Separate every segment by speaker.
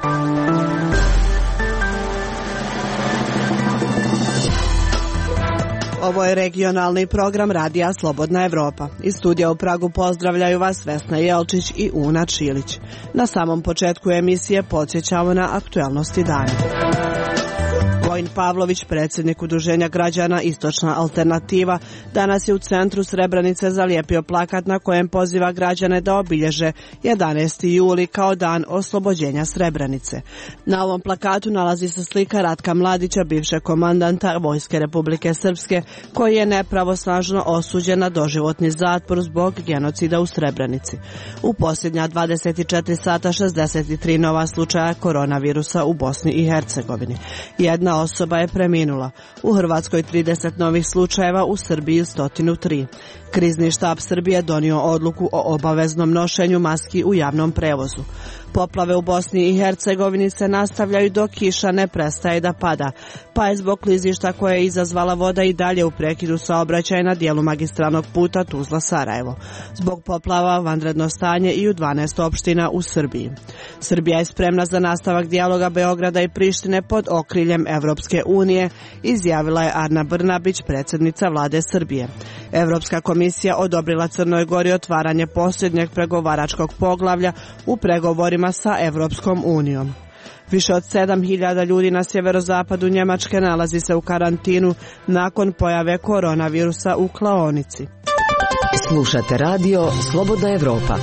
Speaker 1: Ovo je regionalni program Radija Slobodna Evropa. Iz studija u Pragu pozdravljaju vas Vesna Jelčić i Una Čilić. Na samom početku emisije podsjećamo na aktuelnosti dana. Vojin Pavlović, predsjednik Udruženja građana Istočna alternativa, danas je u centru Srebrenice zalijepio plakat na kojem poziva građane da obilježe 11. juli kao dan oslobođenja Srebrenice. Na ovom plakatu nalazi se slika Ratka Mladića, bivšeg komandanta Vojske Republike Srpske, koji je nepravosnažno osuđen na doživotni zatvor zbog genocida u Srebrenici. U posljednja 24 sata 63 nova slučaja koronavirusa u Bosni i Hercegovini. Jedna osoba je preminula. U Hrvatskoj 30 novih slučajeva, u Srbiji 103. Krizni štab Srbije donio odluku o obaveznom nošenju maski u javnom prevozu. Poplave u Bosni i Hercegovini se nastavljaju dok kiša ne prestaje da pada, pa je zbog klizišta koje je izazvala voda i dalje u prekidu saobraćaja na dijelu magistralnog puta Tuzla-Sarajevo. Zbog poplava vanredno stanje i u 12 opština u Srbiji. Srbija je spremna za nastavak dijaloga Beograda i Prištine pod okriljem Evropske unije, izjavila je Ana Brnabić, predsjednica vlade Srbije. Evropska komisija odobrila Crnoj Gori otvaranje posljednjeg pregovaračkog poglavlja u pregovorima sa Evropskom unijom. Više od 7.000 ljudi na sjeverozapadu Njemačke nalazi se u karantinu nakon pojave koronavirusa u klaonici.
Speaker 2: Slušate radio Slobodna Evropa.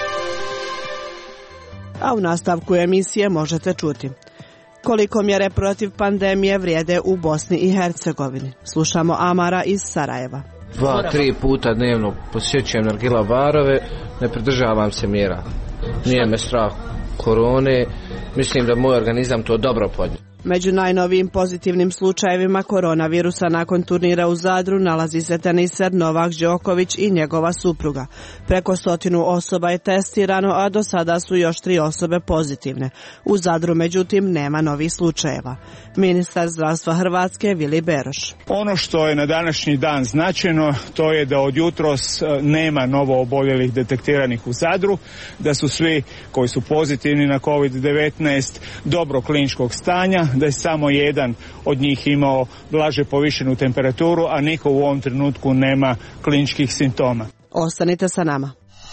Speaker 1: A u nastavku emisije možete čuti koliko mjere protiv pandemije vrijede u Bosni i Hercegovini. Slušamo Amara iz Sarajeva.
Speaker 3: 2-3 puta dnevno posjećujem nargila barove, ne pridržavam se mjera. Nije me strah korone, mislim da moj organizam to dobro podnio.
Speaker 1: Među najnovijim pozitivnim slučajevima koronavirusa nakon turnira u Zadru nalazi se teniser Novak Đoković i njegova supruga. Preko 100 osoba je testirano, a do sada su još 3 osobe pozitivne. U Zadru, međutim, nema novih slučajeva. Ministar zdravstva Hrvatske Vili Beroš.
Speaker 4: Ono što je na današnji dan značajno, to je da od jutros nema novo oboljelih detektiranih u Zadru, da su svi koji su pozitivni na COVID-19 dobro kliničkog stanja, da je samo jedan od njih imao blaže povišenu temperaturu, a niko u ovom trenutku nema kliničkih simptoma.
Speaker 1: Ostanite sa nama.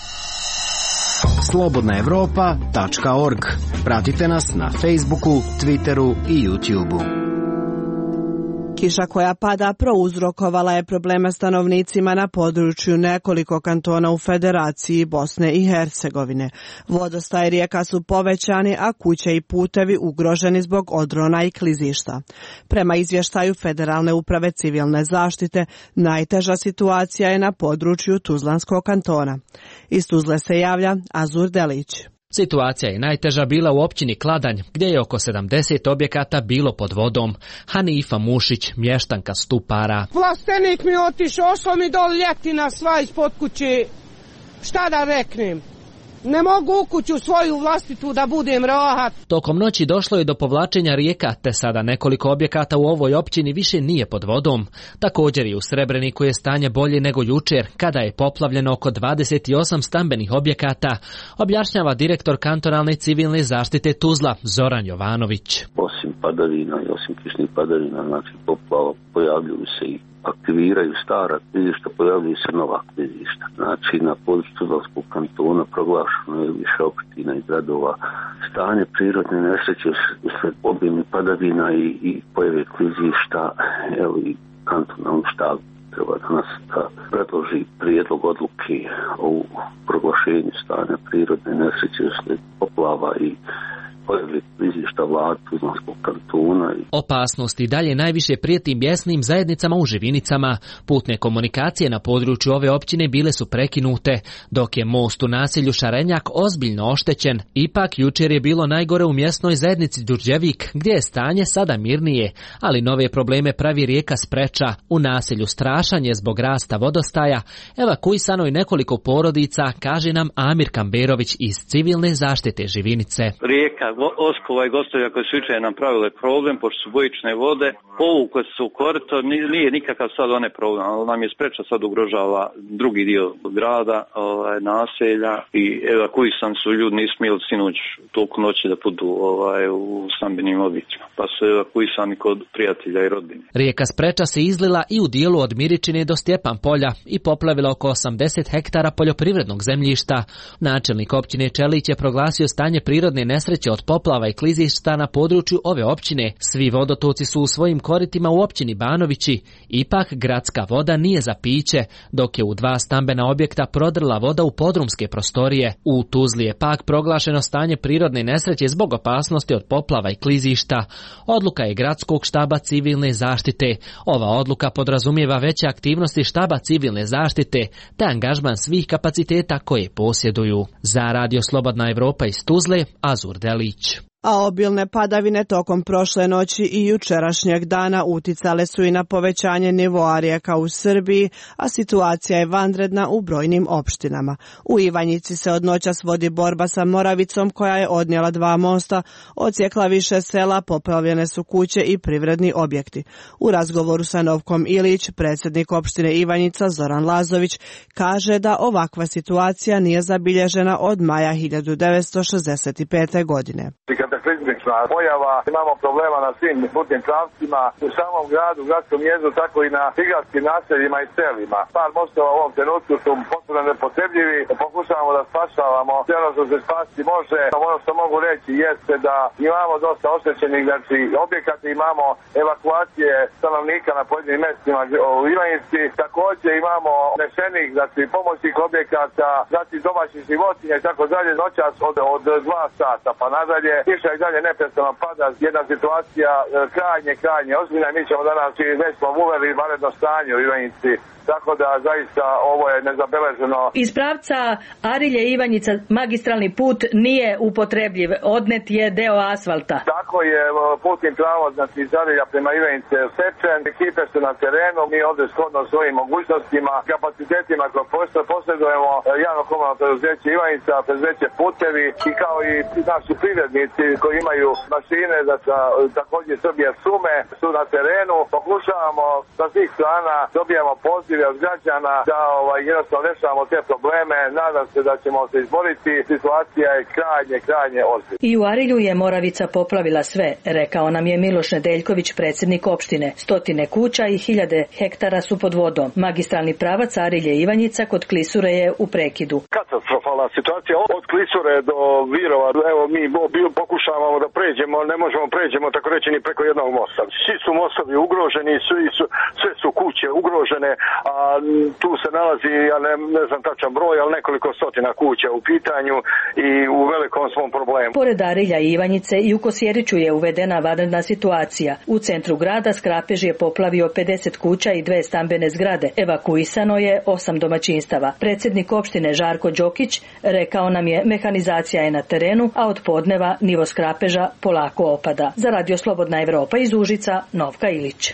Speaker 5: slobodnaevropa.org. Pratite nas na Facebooku, Twitteru i YouTubeu.
Speaker 1: Kiša koja pada prouzrokovala je probleme stanovnicima na području nekoliko kantona u Federaciji Bosne i Hercegovine. Vodostaj rijeka su povećani, a kuće i putevi ugroženi zbog odrona i klizišta. Prema izvještaju Federalne uprave civilne zaštite, najteža situacija je na području Tuzlanskog kantona. Iz Tuzle se javlja Azur Delić.
Speaker 6: Situacija je najteža bila u općini Kladanj, gdje je oko 70 objekata bilo pod vodom. Hanifa Mušić, mještanka Stupara.
Speaker 7: Plastenik mi otišao, ošlo mi dol ljetina sva ispod kuće. Šta da reknem? Ne mogu u kuću svoju vlastitu da budem rahat.
Speaker 6: Tokom noći došlo je do povlačenja rijeka, te sada nekoliko objekata u ovoj općini više nije pod vodom. Također i u Srebreniku je stanje bolje nego jučer, kada je poplavljeno oko 28 stambenih objekata, objašnjava direktor kantonalne civilne zaštite Tuzla, Zoran Jovanović.
Speaker 8: Osim padavina i osim kišnih padavina, znači poplava, pojavljuju se i aktiviraju stara klizišta, pojavljuju se nova klizišta. Znači na području Tuzlanskog kantona proglašeno je više opština i gradova stanje prirodne nesreće usled obimnih padavina i pojave klizišta. Evo i kantonalni štab treba danas da predloži prijedlog odluke o proglašenju stanja prirodne nesreće usled poplava i pojavljivih klizišta vlade Tuzlanskog kantona.
Speaker 6: Opasnost i dalje najviše prijeti mjesnim zajednicama u Živinicama. Putne komunikacije na području ove općine bile su prekinute, dok je most u naselju Šarenjak ozbiljno oštećen. Ipak jučer je bilo najgore u mjesnoj zajednici Đurđevik, gdje je stanje sada mirnije, ali nove probleme pravi rijeka Spreča. U naselju Strašanje zbog rasta vodostaja evakuisano je nekoliko porodica, kaže nam Amir Kamberović iz civilne zaštite Živinice.
Speaker 9: Rijeka Oskova i Gostovlja koji su jučer napravile problem, pošto su bojične vode, povukle su korito, nije nikakav sad one problem, ali nam je spreča sad ugrožava drugi dio grada, naselja i evakuisani su ljudi, nisu smjeli sinoć toliko noći da budu u stambenim objektima, pa su evakuisani kod prijatelja i rodbine.
Speaker 6: Rijeka Spreča se izlila i u dijelu od Miričine do Stjepan polja i poplavila oko 80 hektara poljoprivrednog zemljišta. Načelnik općine Čelić je proglasio stanje prirodne nesreće od poplava i klizišta na području ove općine. Svi vodotoci su u svojim koritima u općini Banovići. Ipak gradska voda nije za piće, dok je u 2 stambena objekta prodrla voda u podrumske prostorije. U Tuzli je pak proglašeno stanje prirodne nesreće zbog opasnosti od poplava i klizišta. Odluka je gradskog štaba civilne zaštite. Ova odluka podrazumijeva veće aktivnosti štaba civilne zaštite te angažman svih kapaciteta koje posjeduju. Za Radio Slobodna Evropa iz Tuzle, Azur Delić.
Speaker 1: A obilne padavine tokom prošle noći i jučerašnjeg dana uticale su i na povećanje nivoa rijeka u Srbiji, a situacija je vanredna u brojnim opštinama. U Ivanjici se od noćas vodi borba sa Moravicom koja je odnijela 2 mosta, odsjekla više sela, poplavljene su kuće i privredni objekti. U razgovoru sa Novkom Ilić, predsjednik opštine Ivanjica Zoran Lazović kaže da ovakva situacija nije zabilježena od maja 1965. godine.
Speaker 10: Kataklizmična pojava, imamo problema na svim putnim pravcima, u samom gradu, gradskom jezdu, tako i na prigradskim naseljima i selima. Par mostova u ovom trenutku su potpuno nepotrebljivi, pokušavamo da spašavamo sve ono što se spasti može. Ono što mogu reći jeste da imamo dosta oštećenih, znači objekata, imamo evakuacije stanovnika na pojedinim mjestima u Ivanjici, također imamo nešenih, znači pomoćnih objekata, znači domaćih životinja i tako dalje, noćas od 2 sata pa nadalje. Kiša i dalje neprestano pada, jedna situacija krajnje ozbiljna. Mi ćemo danas i već smo uveli vanredno stanje u Ivanjici, tako da zaista ovo je nezabeleženo.
Speaker 11: Iz pravca Arilje Ivanjica magistralni put nije upotrebljiv, odnet je deo asfalta.
Speaker 10: Tako je, putni pravac znači iz Arilja prema Ivanjice je sečen, ekipe su na terenu, mi ovdje shodno svojim mogućnostima, kapacitetima koje posjedujemo javno komunalno preduzeće Ivanjica, preduzeće Putevi i kao i naši privrednici koji imaju mašine, također Srbije šume su na terenu, pokušavamo sa svih strana, dobijamo pozive od građana da jednostavno rešavamo te probleme, nadam se da ćemo se izboriti, situacija je krajnje ozbiljna.
Speaker 11: I u Arilju je Moravica poplavila sve, rekao nam je Miloš Nedeljković, predsjednik opštine. 100 kuća i 1000 hektara su pod vodom. Magistralni pravac Arilje Ivanjica kod Klisure je u prekidu.
Speaker 10: Katastrofalna situacija od Klisure do Virova, evo mi pokušavamo da pređemo, ne možemo pređemo tako reći ni preko jednog mosta. Svi su mostovi ugroženi, sve su kuće ugrožene, a tu se nalazi, ja ne znam tačan broj, ali nekoliko stotina kuća u pitanju i u velikom svom problemu.
Speaker 11: Pored Arilja i Ivanjice i u Kosjeriću je uvedena vanredna situacija. U centru grada Skrapež je poplavio 50 kuća i 2 stambene zgrade. Evakuisano je 8 domaćinstava. Predsjednik opštine Žarko Đokić rekao nam je mehanizacija je na terenu, a od podneva nivo Skrapeža polako opada. Za Radio Slobodna Evropa iz Užica, Novka Ilić.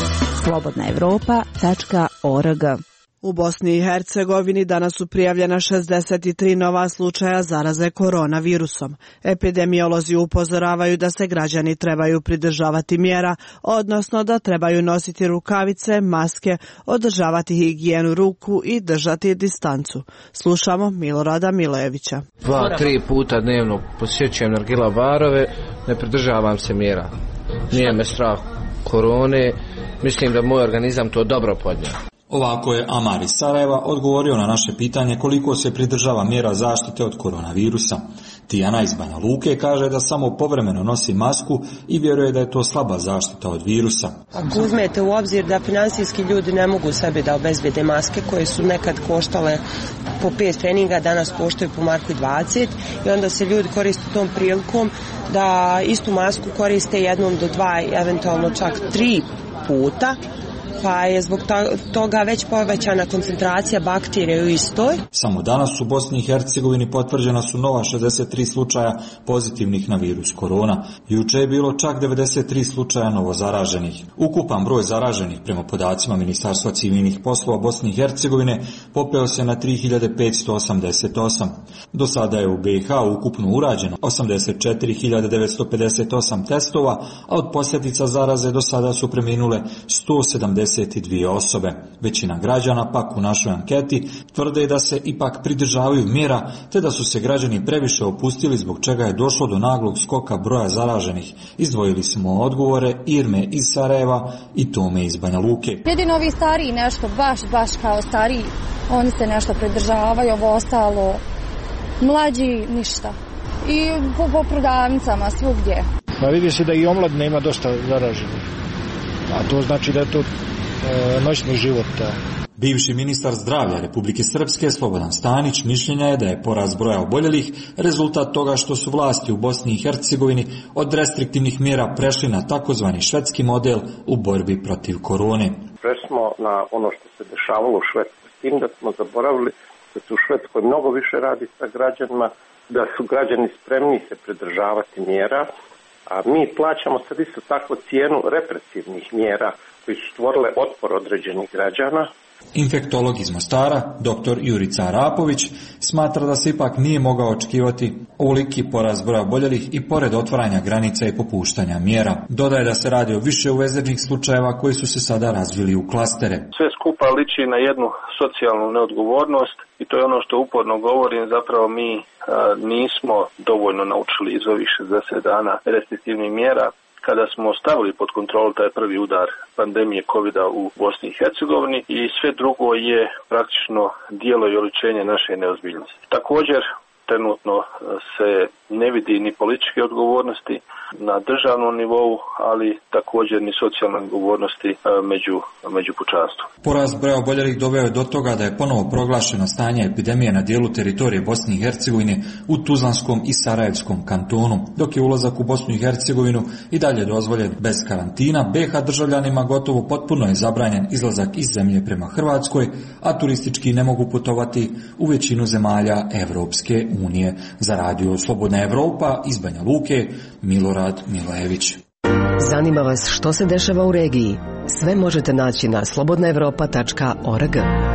Speaker 1: slobodnaevropa.org. U Bosni i Hercegovini danas su prijavljena 63 nova slučaja zaraze koronavirusom. Epidemiolozi upozoravaju da se građani trebaju pridržavati mjera, odnosno da trebaju nositi rukavice, maske, održavati higijenu ruku i držati distancu. Slušamo Milorada Milojevića.
Speaker 3: 2-3 puta dnevno posjećujem nargila barove, ne pridržavam se mjera. Nije me strah korone, mislim da moj organizam to dobro podnio.
Speaker 12: Ovako je Amar iz Sarajeva odgovorio na naše pitanje koliko se pridržava mjera zaštite od koronavirusa. Tijana iz Banja Luke kaže da samo povremeno nosi masku i vjeruje da je to slaba zaštita od virusa.
Speaker 13: Ako uzmete u obzir da finansijski ljudi ne mogu sebi da obezbede maske koje su nekad koštale po 5 treninga, danas koštaju po marku 20 i onda se ljudi koriste tom prilikom da istu masku koriste 1 do 2, eventualno čak 3 puta. pa je zbog toga već povećana koncentracija bakterija u istoj.
Speaker 12: Samo danas u Bosni i Hercegovini potvrđena su nova 63 slučaja pozitivnih na virus korona. Juče je bilo čak 93 slučaja novozaraženih. Ukupan broj zaraženih prema podacima Ministarstva civilnih poslova Bosne i Hercegovine popeo se na 3588. Do sada je u BiH ukupno urađeno 84.958 testova, a od posljedica zaraze do sada su preminule 172 osobe. Većina građana pak u našoj anketi tvrde da se ipak pridržavaju mjera, te da su se građani previše opustili, zbog čega je došlo do naglog skoka broja zaraženih. Izdvojili smo odgovore Irme iz Sarajeva i Tome iz Banja Luke.
Speaker 14: Jedino ovi stariji nešto, baš kao stariji, oni se nešto pridržavaju, ovo ostalo mlađi ništa. I po prodavnicama svugdje.
Speaker 15: Pa vidi se da i omladina ima dosta zaraženih, a to znači da je to noćni život.
Speaker 12: Bivši ministar zdravlja Republike Srpske Slobodan Stanić mišljenja je da je porast broja oboljelih rezultat toga što su vlasti u Bosni i Hercegovini od restriktivnih mjera prešli na takozvani švedski model u borbi protiv korone.
Speaker 16: Prešli smo na ono što se dešavalo u Švedskoj, s tim da smo zaboravili da se u Švedskoj mnogo više radi sa građanima, da su građani spremni se pridržavati mjera, a mi plaćamo sad isto tako cijenu represivnih mjera koji su stvorile otpor određenih građana.
Speaker 12: Infektolog iz Mostara, dr. Jurica Arapović, smatra da se ipak nije mogao očekivati ovoliki porast broja oboljelih i pored otvaranja granica i popuštanja mjera. Dodaje da se radi o više uvezenih slučajeva koji su se sada razvili u klastere.
Speaker 17: Sve skupa liči na jednu socijalnu neodgovornost i to je ono što uporno govorim, zapravo mi nismo dovoljno naučili iz ovih 60 dana restriktivnih mjera. Kada smo stavili pod kontrolu taj prvi udar pandemije covida u Bosni i Hercegovini i sve drugo je praktično dijelo i oličenje naše neozbiljnosti. Također, trenutno se ne vidi ni političke odgovornosti na državnom nivou, ali također ni socijalne odgovornosti među pučanstvom.
Speaker 12: Porast broja oboljelih doveo je do toga da je ponovo proglašeno stanje epidemije na dijelu teritorije Bosne i Hercegovine u Tuzlanskom i Sarajevskom kantonu, dok je ulazak u Bosnu i Hercegovinu i dalje dozvoljen bez karantina. BiH državljanima gotovo potpuno je zabranjen izlazak iz zemlje prema Hrvatskoj, a turistički ne mogu putovati u većinu zemalja Evropske unije. Za radio Slobodna Evropa iz Banja Luke, Milorad Milojević.
Speaker 2: Zanima vas što se dešava u regiji? Sve možete naći na slobodnaevropa.org.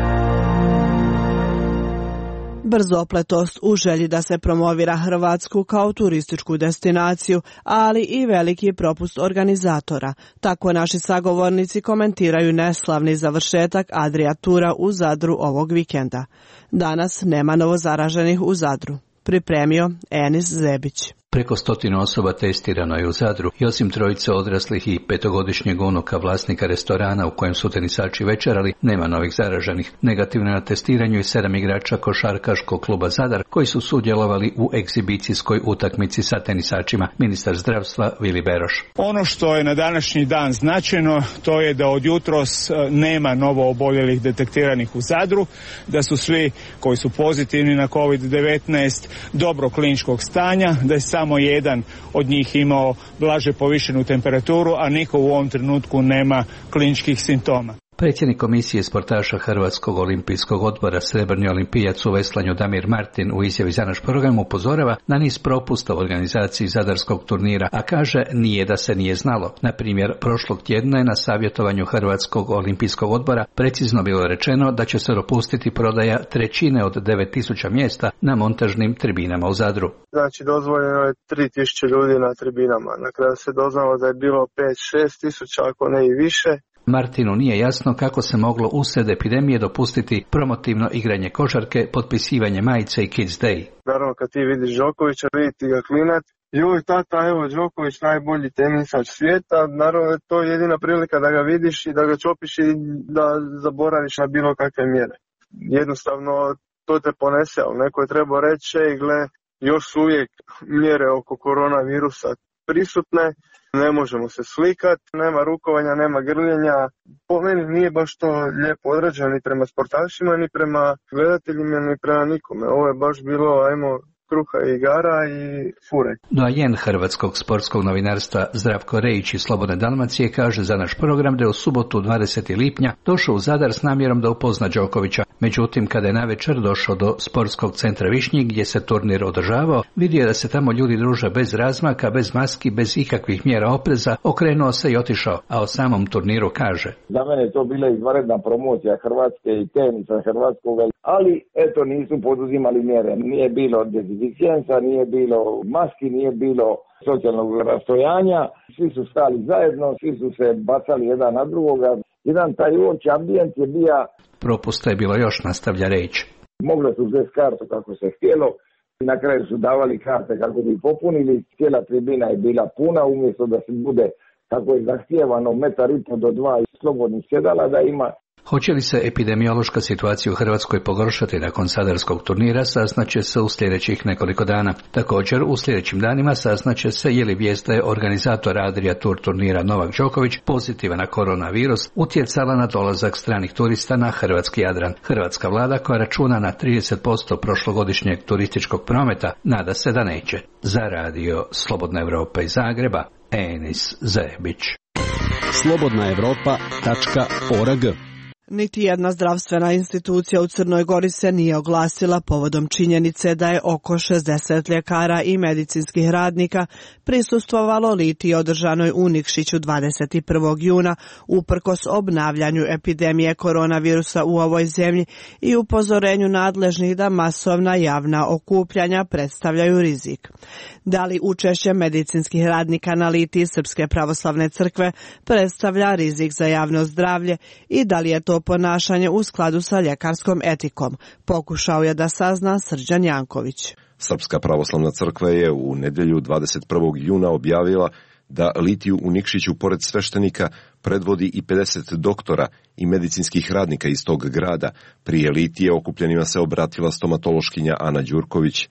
Speaker 1: Brzopletost u želji da se promovira Hrvatsku kao turističku destinaciju, ali i veliki propust organizatora. Tako naši sagovornici komentiraju neslavni završetak Adria Tura u Zadru ovog vikenda. Danas nema novozaraženih u Zadru. Pripremio Enis Zebić.
Speaker 18: Preko 100 osoba testirano je u Zadru i osim trojice odraslih i 5-godišnjeg unuka vlasnika restorana u kojem su tenisači večerali, nema novih zaraženih. Negativno na testiranju je 7 igrača košarkaškog kluba Zadar koji su sudjelovali u egzibicijskoj utakmici sa tenisačima. Ministar zdravstva Vili Beroš.
Speaker 4: Ono što je na današnji dan značajno, to je da od jutros nema novo oboljelih detektiranih u Zadru, da su svi koji su pozitivni na COVID-19 dobro kliničkog stanja, da je samo jedan od njih imao blaže povišenu temperaturu, a niko u ovom trenutku nema kliničkih simptoma.
Speaker 18: Predsjednik komisije sportaša Hrvatskog olimpijskog odbora srebrni olimpijac u veslanju Damir Martin u izjavi za naš program upozorava na niz propusta u organizaciji zadarskog turnira, a kaže nije da se nije znalo. Na primjer, prošlog tjedna je na savjetovanju Hrvatskog olimpijskog odbora precizno bilo rečeno da će se dopustiti prodaja 1/3 od 9000 mjesta na montažnim tribinama u Zadru.
Speaker 19: Znači dozvoljeno je 3000 ljudi na tribinama. Na kraju se doznalo da je bilo 5-6 tisuća, ako ne i više.
Speaker 18: Martinu nije jasno kako se moglo usred epidemije dopustiti promotivno igranje košarke, potpisivanje majice i Kids Day.
Speaker 19: Naravno kad ti vidiš Đokovića, viditi ga klinat, joj tata, evo Đoković najbolji tenisač svijeta, naravno je to jedina prilika da ga vidiš i da ga čopiš i da zaboraviš na bilo kakve mjere. Jednostavno to te ponese, ali neko je trebao reći, gle, još su uvijek mjere oko koronavirusa prisutne, ne možemo se slikat, nema rukovanja, nema grljenja. Po meni nije baš to lijepo odrađeno ni prema sportašima, ni prema gledateljima, ni prema nikome. Ovo je baš bilo, ajmo kruha i igara i fure.
Speaker 18: Doajen hrvatskog sportskog novinarstva Zdravko Rejić iz Slobodne Dalmacije kaže za naš program da je u subotu 20. lipnja došao u Zadar s namjerom da upozna Đokovića. Međutim, kada je navečer došao do sportskog centra Višnjik gdje se turnir održavao, vidio je da se tamo ljudi druže bez razmaka, bez maski, bez ikakvih mjera opreza, okrenuo se i otišao, a o samom turniru kaže:
Speaker 20: Za mene je to bila izvanredna promocija Hrvatske i tenisa hrvatskog, ali eto nisu poduzimali mjere. Nije bilo dezinficijensa, nije bilo maski, nije bilo socijalnog rastojanja, svi su stali zajedno, svi su se bacali jedan na drugoga. Jedan taj uopći ambijent je bio.
Speaker 18: Propusta je bilo još, nastavlja Rejić.
Speaker 20: Moglo su uzeti kartu kako se htjelo. Na kraju su davali karte kako bi popunili. Cijela tribina je bila puna, umjesto da se bude kako je zahtijevano 1,5 do 2 slobodnih sjedala da ima.
Speaker 18: Hoće li se epidemiološka situacija u Hrvatskoj pogoršati nakon sadarskog turnira, saznaće se u sljedećih nekoliko dana. Također, u sljedećim danima saznaće se je li vijest da je organizator Adria Tour turnira Novak Đoković pozitivan na koronavirus utjecala na dolazak stranih turista na hrvatski Jadran. Hrvatska vlada, koja računa na 30% prošlogodišnjeg turističkog prometa, nada se da neće. Za radio Slobodna Evropa iz Zagreba, Enis Zebić.
Speaker 5: slobodnaevropa.org.
Speaker 1: Niti jedna zdravstvena institucija u Crnoj Gori se nije oglasila povodom činjenice da je oko 60 ljekara i medicinskih radnika prisustvovalo litiji održanoj u Nikšiću 21. juna uprkos obnavljanju epidemije koronavirusa u ovoj zemlji i upozorenju nadležnih da masovna javna okupljanja predstavljaju rizik. Da li učešće medicinskih radnika na litiji Srpske pravoslavne crkve predstavlja rizik za javno zdravlje i da li je to ponašanje u skladu sa ljekarskom etikom, pokušao je da sazna Srđan Janković.
Speaker 21: Srpska pravoslavna crkva je u nedjelju 21. juna objavila da litiju u Nikšiću pored sveštenika predvodi i 50 doktora i medicinskih radnika iz tog grada. Prije litije okupljenima se obratila stomatološkinja Ana Đurković.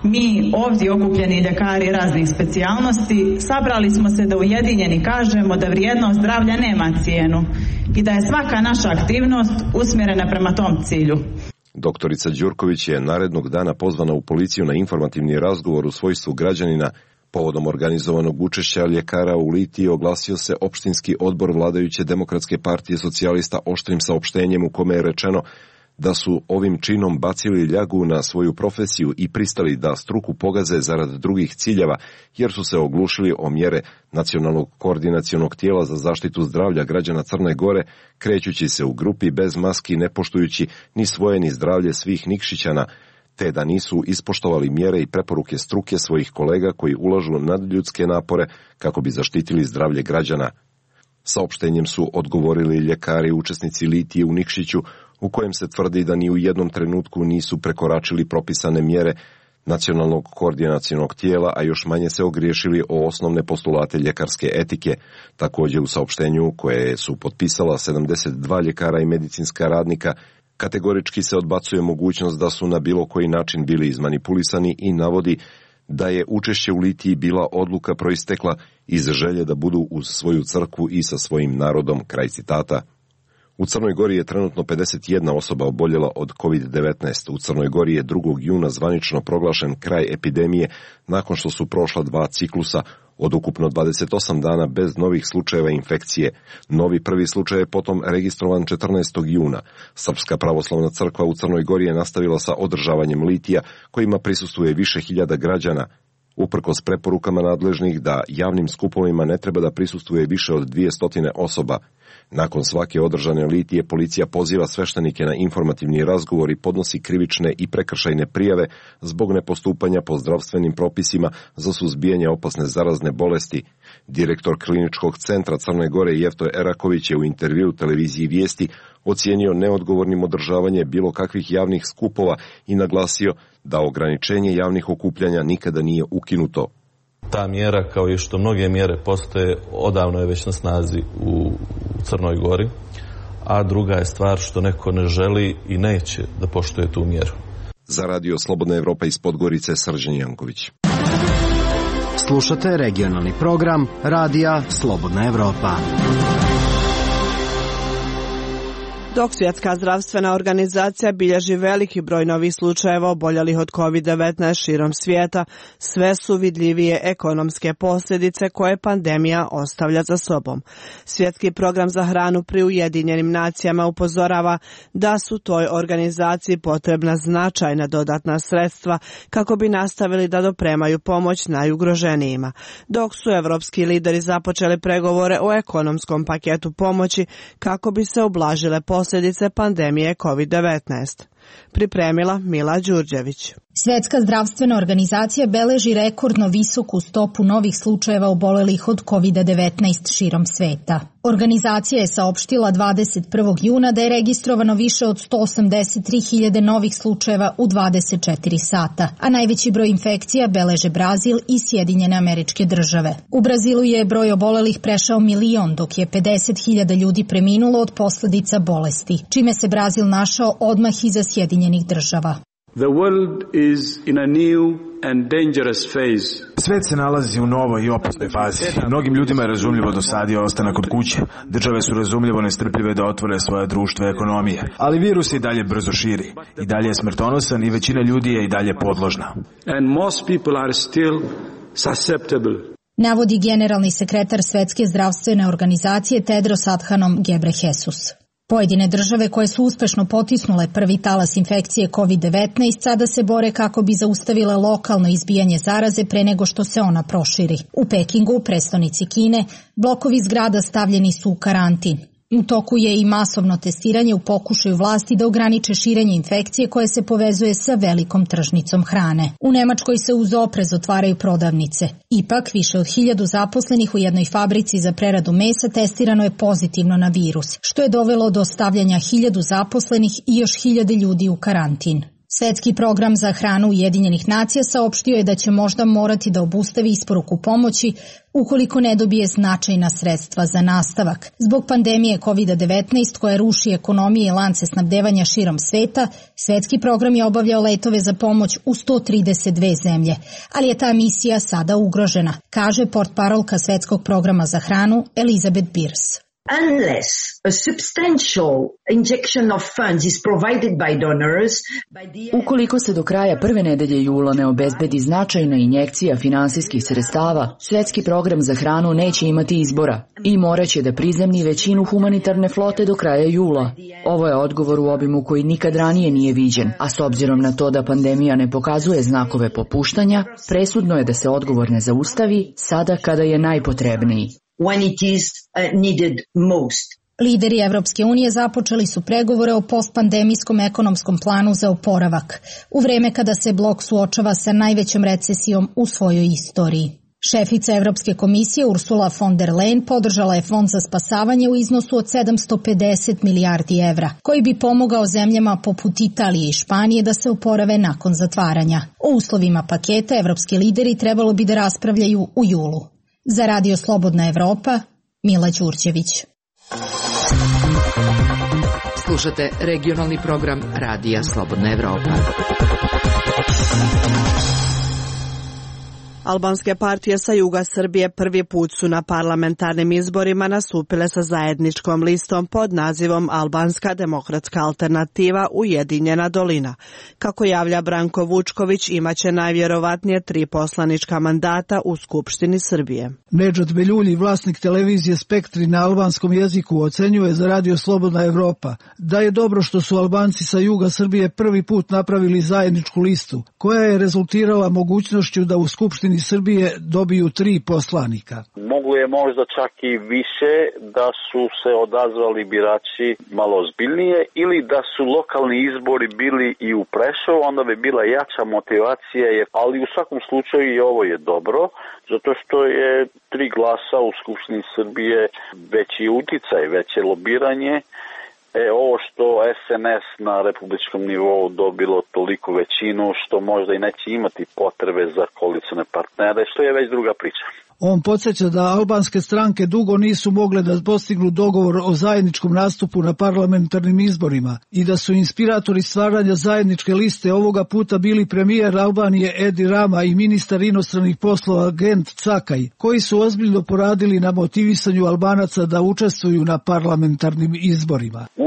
Speaker 22: Mi ovdje okupljeni ljekari raznih specijalnosti sabrali smo se da ujedinjeni kažemo da vrijednost zdravlja nema cijenu i da je svaka naša aktivnost usmjerena prema tom cilju.
Speaker 21: Doktorica Đurković je narednog dana pozvana u policiju na informativni razgovor u svojstvu građanina. Povodom organizovanog učešća ljekara u litiji oglasio se opštinski odbor vladajuće Demokratske partije socijalista oštrim saopštenjem u kome je rečeno da su ovim činom bacili ljagu na svoju profesiju i pristali da struku pogaze zarad drugih ciljeva, jer su se oglušili o mjere Nacionalnog koordinacionog tijela za zaštitu zdravlja građana Crne Gore, krećući se u grupi bez maski, ne poštujući ni svoje ni zdravlje svih Nikšićana, te da nisu ispoštovali mjere i preporuke struke svojih kolega koji ulažu nadljudske napore kako bi zaštitili zdravlje građana. Saopštenjem su odgovorili ljekari učesnici litije u Nikšiću, u kojem se tvrdi da ni u jednom trenutku nisu prekoračili propisane mjere Nacionalnog koordinacionog tijela, a još manje se ogriješili o osnovne postulate ljekarske etike. Također u saopštenju koje su potpisala 72 ljekara i medicinska radnika, kategorički se odbacuje mogućnost da su na bilo koji način bili izmanipulisani i navodi da je učešće u litiji bila odluka proistekla iz želje da budu uz svoju crkvu i sa svojim narodom, kraj citata. U Crnoj Gori je trenutno 51 osoba oboljela od COVID-19. U Crnoj Gori je 2. juna zvanično proglašen kraj epidemije nakon što su prošla 2 ciklusa od ukupno 28 dana bez novih slučajeva infekcije. Novi prvi slučaj je potom registrovan 14. juna. Srpska pravoslavna crkva u Crnoj Gori je nastavila sa održavanjem litija kojima prisustvuje više hiljada građana. Uprkos preporukama nadležnih da javnim skupovima ne treba da prisustvuje više od 200 osoba. Nakon svake održane litije policija poziva sveštenike na informativni razgovor i podnosi krivične i prekršajne prijave zbog nepostupanja po zdravstvenim propisima za suzbijanje opasne zarazne bolesti. Direktor kliničkog centra Crne Gore Jefto Eraković je u intervjuu televiziji Vijesti ocijenio neodgovornim održavanje bilo kakvih javnih skupova i naglasio da ograničenje javnih okupljanja nikada nije ukinuto.
Speaker 23: Ta mjera, kao i što mnoge mjere postoje, odavno je već na snazi u Crnoj Gori, a druga je stvar što neko ne želi i neće da poštuje tu mjeru.
Speaker 21: Za radio Slobodna Evropa iz Podgorice, Srđan Janković.
Speaker 5: Slušate regionalni program Radija Slobodna Evropa.
Speaker 1: Dok Svjetska zdravstvena organizacija bilježi veliki broj novih slučajeva oboljelih od COVID-19 širom svijeta, sve su vidljivije ekonomske posljedice koje pandemija ostavlja za sobom. Svjetski program za hranu pri Ujedinjenim nacijama upozorava da su toj organizaciji potrebna značajna dodatna sredstva kako bi nastavili da dopremaju pomoć najugroženijima. Dok su evropski lideri započeli pregovore o ekonomskom paketu pomoći kako bi se ublažile posljedice pandemije COVID-19. Pripremila Mila Đurđević.
Speaker 7: Svjetska zdravstvena organizacija beleži rekordno visoku stopu novih slučajeva obolelih od COVID-19 širom sveta. Organizacija je saopštila 21. juna da je registrovano više od 183.000 novih slučajeva u 24 sata, a najveći broj infekcija beleže Brazil i Sjedinjene Američke Države. U Brazilu je broj obolelih prešao 1 milion, dok je 50.000 ljudi preminulo od posljedica bolesti, čime se Brazil našao odmah iza Sjedinjenih Država.
Speaker 8: The world is in a new and dangerous phase.
Speaker 9: Svet se nalazi u novoj i opasnoj fazi. Mnogim ljudima je razumljivo dosadio ostanak kod kuće. Države su razumljivo nestrpljive da otvore svoje društvo i ekonomije. Ali virus se i dalje brzo širi. I dalje je smrtonosan i većina ljudi je i dalje podložna.
Speaker 8: And most people are still susceptible.
Speaker 7: Navodi generalni sekretar Svjetske zdravstvene organizacije Tedros Adhanom Ghebreyesus. Pojedine države koje su uspešno potisnule prvi talas infekcije COVID-19 sada se bore kako bi zaustavile lokalno izbijanje zaraze pre nego što se ona proširi. U Pekingu, prestonici Kine, blokovi zgrada stavljeni su u karantin. U toku je i masovno testiranje u pokušaju vlasti da ograniče širenje infekcije koje se povezuje sa velikom tržnicom hrane. U Nemačkoj se uz oprez otvaraju prodavnice. Ipak, više od 1000 zaposlenih u jednoj fabrici za preradu mesa testirano je pozitivno na virus, što je dovelo do stavljanja 1000 zaposlenih i još 1000 ljudi u karantin. Svjetski program za hranu Ujedinjenih nacija saopštio je da će možda morati da obustavi isporuku pomoći ukoliko ne dobije značajna sredstva za nastavak. Zbog pandemije COVID-19 koja ruši ekonomije i lance snabdevanja širom sveta, svjetski program je obavljao letove za pomoć u 132 zemlje, ali je ta misija sada ugrožena, kaže portparolka Svjetskog programa za hranu Elizabeth Beers.
Speaker 24: Unless a substantial injection of funds is provided by donors,
Speaker 25: ukoliko se do kraja prve nedelje jula ne obezbedi značajna injekcija finansijskih sredstava, Svjetski program za hranu neće imati izbora i moraće da prizemni većinu humanitarne flote do kraja jula. Ovo je odgovor u obimu koji nikad ranije nije viđen, a s obzirom na to da pandemija ne pokazuje znakove popuštanja, presudno je da se odgovor ne zaustavi sada kada je najpotrebniji.
Speaker 24: When it is needed most.
Speaker 7: Lideri Evropske unije započeli su pregovore o postpandemijskom ekonomskom planu za oporavak, u vreme kada se blok suočava sa najvećom recesijom u svojoj istoriji. Šefica Evropske komisije Ursula von der Leyen podržala je fond za spasavanje u iznosu od 750 milijardi evra, koji bi pomogao zemljama poput Italije i Španije da se oporave nakon zatvaranja. O uslovima paketa evropski lideri trebalo bi da raspravljaju u julu. Za Radio Slobodna Evropa, Mila Đurđević.
Speaker 2: Slušate regionalni program Radija Slobodna Evropa.
Speaker 1: Albanske partije sa juga Srbije prvi put su na parlamentarnim izborima nastupile sa zajedničkom listom pod nazivom Albanska demokratska alternativa Ujedinjena dolina. Kako javlja Branko Vučković, imaće najvjerovatnije 3 poslanička mandata u Skupštini Srbije.
Speaker 26: Nedžad Beljulji, vlasnik televizije Spektri na albanskom jeziku, ocenjuje za Radio Slobodna Evropa da je dobro što su Albanci sa juga Srbije prvi put napravili zajedničku listu, koja je rezultirala mogućnošću da u Skupštini Srbije dobiju 3 poslanika.
Speaker 27: Mogu je možda čak i više da su se odazvali birači malo ozbiljnije ili da su lokalni izbori bili i u Prešovu, onda bi bila jača motivacija, ali u svakom slučaju i ovo je dobro, zato što je 3 glasa u Skupštini Srbije veći uticaj, veće lobiranje. Ovo što SNS na republičkom nivou dobilo toliko većinu što možda i neće imati potrebe za koalicione partnere, što je već druga priča.
Speaker 26: On podsjeća da albanske stranke dugo nisu mogle da postignu dogovor o zajedničkom nastupu na parlamentarnim izborima i da su inspiratori stvaranja zajedničke liste ovoga puta bili premijer Albanije Edi Rama i ministar inostranih poslova Gent Cakaj, koji su ozbiljno poradili na motivisanju Albanaca da učestvuju na parlamentarnim izborima.
Speaker 27: Uspeo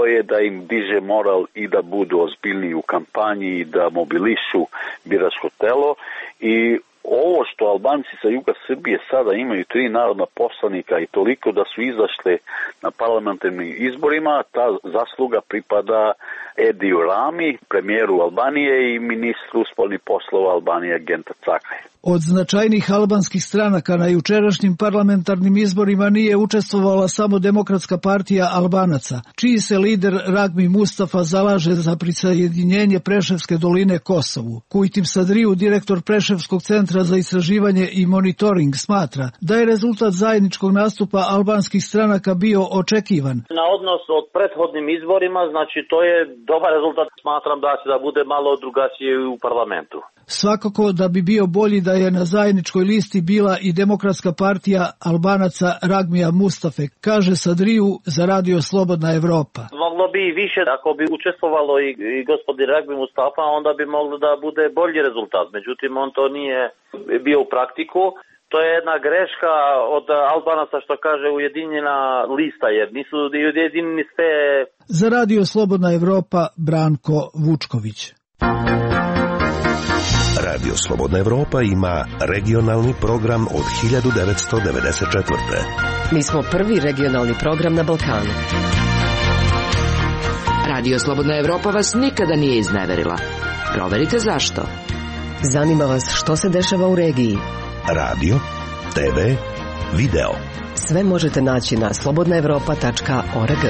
Speaker 27: to je da im diže moral i da budu ozbiljniji u kampanji i da mobilišu biračko telo. I ovo što Albanci sa juga Srbije sada imaju 3 narodna poslanika i toliko da su izašli na parlamentarnim izborima, ta zasluga pripada Ediju Rami, premijeru Albanije i ministru spoljnih poslova Albanije Genta Cakaj.
Speaker 26: Od značajnih albanskih stranaka na jučerašnjim parlamentarnim izborima nije učestvovala samo Demokratska partija Albanaca, čiji se lider Ragmi Mustafa zalaže za prisajedinjenje Preševske doline Kosovu. Kujtim Sadriju, direktor Preševskog centra za istraživanje i monitoring, smatra da je rezultat zajedničkog nastupa albanskih stranaka bio očekivan.
Speaker 3: Na odnos od prethodnim izborima, znači to je dobar rezultat, smatram da će da bude malo drugačije u parlamentu.
Speaker 26: Svakako da bi bio bolji da je na zajedničkoj listi bila i Demokratska partija Albanaca Ragmija Mustafe, kaže Sadriju za Radio Slobodna Evropa.
Speaker 3: Moglo bi i više, ako bi učestvovalo i gospodin Ragmi Mustafa, onda bi moglo da bude bolji rezultat. Međutim, on to nije bio u praktiku. To je jedna greška od Albanaca, što kaže ujedinjena lista, jer nisu ujedinjeni sve.
Speaker 26: Za Radio Slobodna Evropa, Branko Vučković.
Speaker 6: Radio Slobodna Evropa ima regionalni program od 1994.
Speaker 2: Mi smo prvi regionalni program na Balkanu.
Speaker 10: Radio Slobodna Evropa vas nikada nije izneverila. Proverite zašto.
Speaker 2: Zanima vas što se dešava u regiji.
Speaker 6: Radio, TV, video.
Speaker 2: Sve možete naći na slobodnaevropa.org.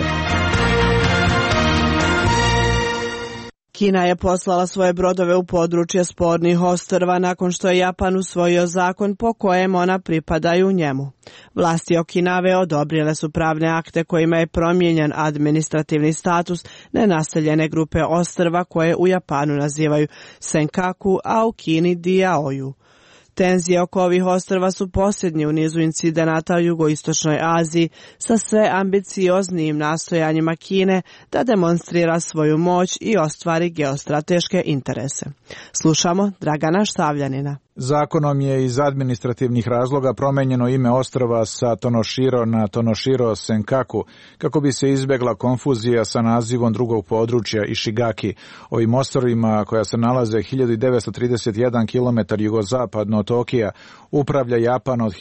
Speaker 1: Kina je poslala svoje brodove u područje spornih ostrva nakon što je Japan usvojio zakon po kojem ona pripadaju njemu. Vlasti Okinave odobrile su pravne akte kojima je promijenjen administrativni status nenaseljene grupe ostrva koje u Japanu nazivaju Senkaku, a u Kini Diaoju. Tenzije oko ovih ostrva su posljednji u nizu incidenata u jugoistočnoj Aziji sa sve ambicioznijim nastojanjima Kine da demonstrira svoju moć i ostvari geostrateške interese. Slušamo Dragana Štavljanina.
Speaker 11: Zakonom je iz administrativnih razloga promenjeno ime ostrva sa Tonoshiro na Tonoshiro Senkaku kako bi se izbjegla konfuzija sa nazivom drugog područja Ishigaki. Ovim ostrvima, koja se nalaze 1931 km jugozapadno od Tokija, upravlja Japan od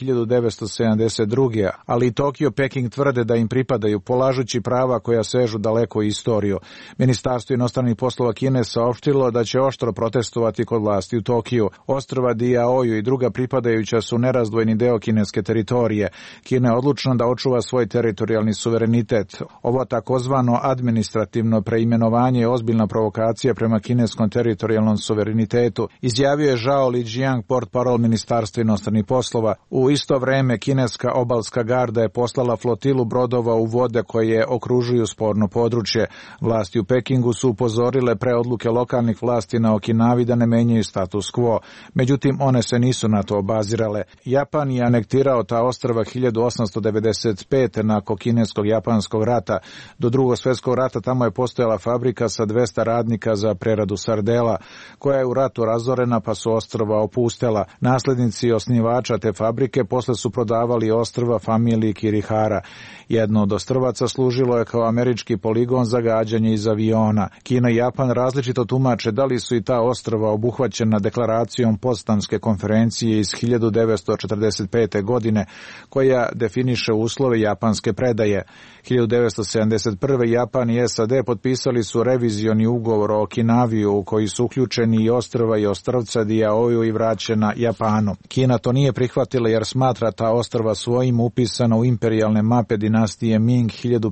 Speaker 11: 1972. Ali i Tokio Peking tvrde da im pripadaju, polažući prava koja sežu daleko u istoriju. Ministarstvo inostranih poslova Kine saopštilo da će oštro protestovati kod vlasti u Tokiju. Ostrva Diaoju i druga pripadajuća su nerazdvojni deo kineske teritorije. Kina je odlučna da očuva svoj teritorijalni suverenitet. Ovo takozvano administrativno preimenovanje je ozbiljna provokacija prema kineskom teritorijalnom suverenitetu, izjavio je Zhao Lijiang, portparol Ministarstva inostranih poslova. U isto vreme kineska obalska garda je poslala flotilu brodova u vode koje okružuju sporno područje. Vlasti u Pekingu su upozorile pre odluke lokalnih vlasti na Okinavi da ne menjaju status quo. Međutim, one se nisu na to obazirale. Japan je anektirao ta ostrva 1895. nakon kineskog japanskog rata. Do Drugog svjetskog rata tamo je postojala fabrika sa 200 radnika za preradu sardela, koja je u ratu razorena pa su ostrva opustela. Naslednici osnivača te fabrike posle su prodavali ostrva familiji Kirihara. Jedno od ostrvaca služilo je kao američki poligon za gađanje iz aviona. Kina i Japan različito tumače da li su i ta ostrva obuhvaćena deklaracijom Potsdamske konferencije iz 1945. godine, koja definiše uslove japanske predaje. 1971. Japan i SAD potpisali su revizioni ugovor o Okinavi u koji su uključeni i ostrva i ostrvca Diaoju i vraćena Japanu. Kina to nije prihvatila jer smatra ta ostrva svojim upisano u imperijalne mape dinastije Ming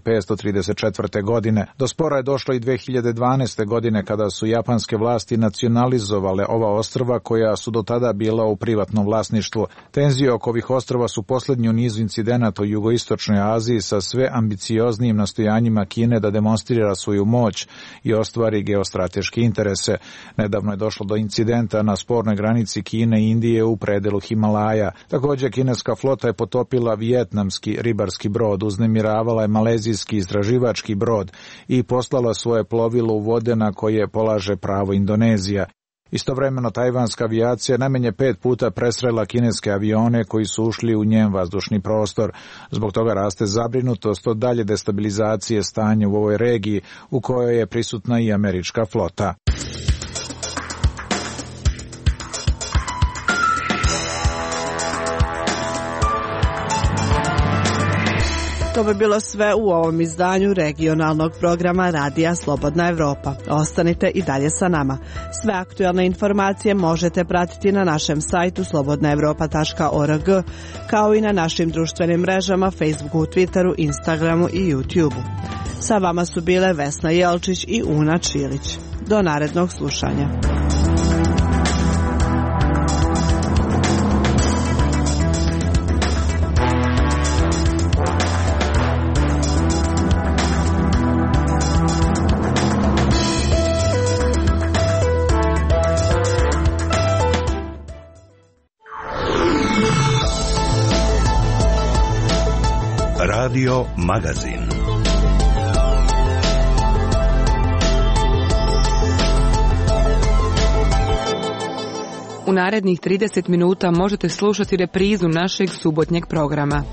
Speaker 11: 1534. godine. Do spora je došlo i 2012. godine kada su japanske vlasti nacionalizovale ova ostrva koja su do tada bila u privatnom vlasništvu. Tenzije oko ovih ostrva su posljednji u nizu incidenata u jugoistočnoj Aziji sa sve ambicioznijim nastojanjima Kine da demonstrira svoju moć i ostvari geostrateške interese. Nedavno je došlo do incidenta na spornoj granici Kine i Indije u predelu Himalaja. Također kineska flota je potopila vijetnamski ribarski brod, uznemiravala je malezijski istraživački brod i poslala svoje plovilo u vode na koje polaže pravo Indonezija. Istovremeno tajvanska avijacija najmanje 5 puta presrela kineske avione koji su ušli u njen vazdušni prostor. Zbog toga raste zabrinutost od dalje destabilizacije stanja u ovoj regiji u kojoj je prisutna i američka flota.
Speaker 1: To bi bilo sve u ovom izdanju regionalnog programa Radija Slobodna Evropa. Ostanite i dalje sa nama. Sve aktuelne informacije možete pratiti na našem sajtu slobodnaevropa.org, kao i na našim društvenim mrežama Facebooku, Twitteru, Instagramu i YouTubeu. Sa vama su bile Vesna Jelčić i Una Čilić. Do narednog slušanja.
Speaker 6: Radio Magazin.
Speaker 4: U narednih 30 minuta možete slušati reprizu našeg subotnjeg programa.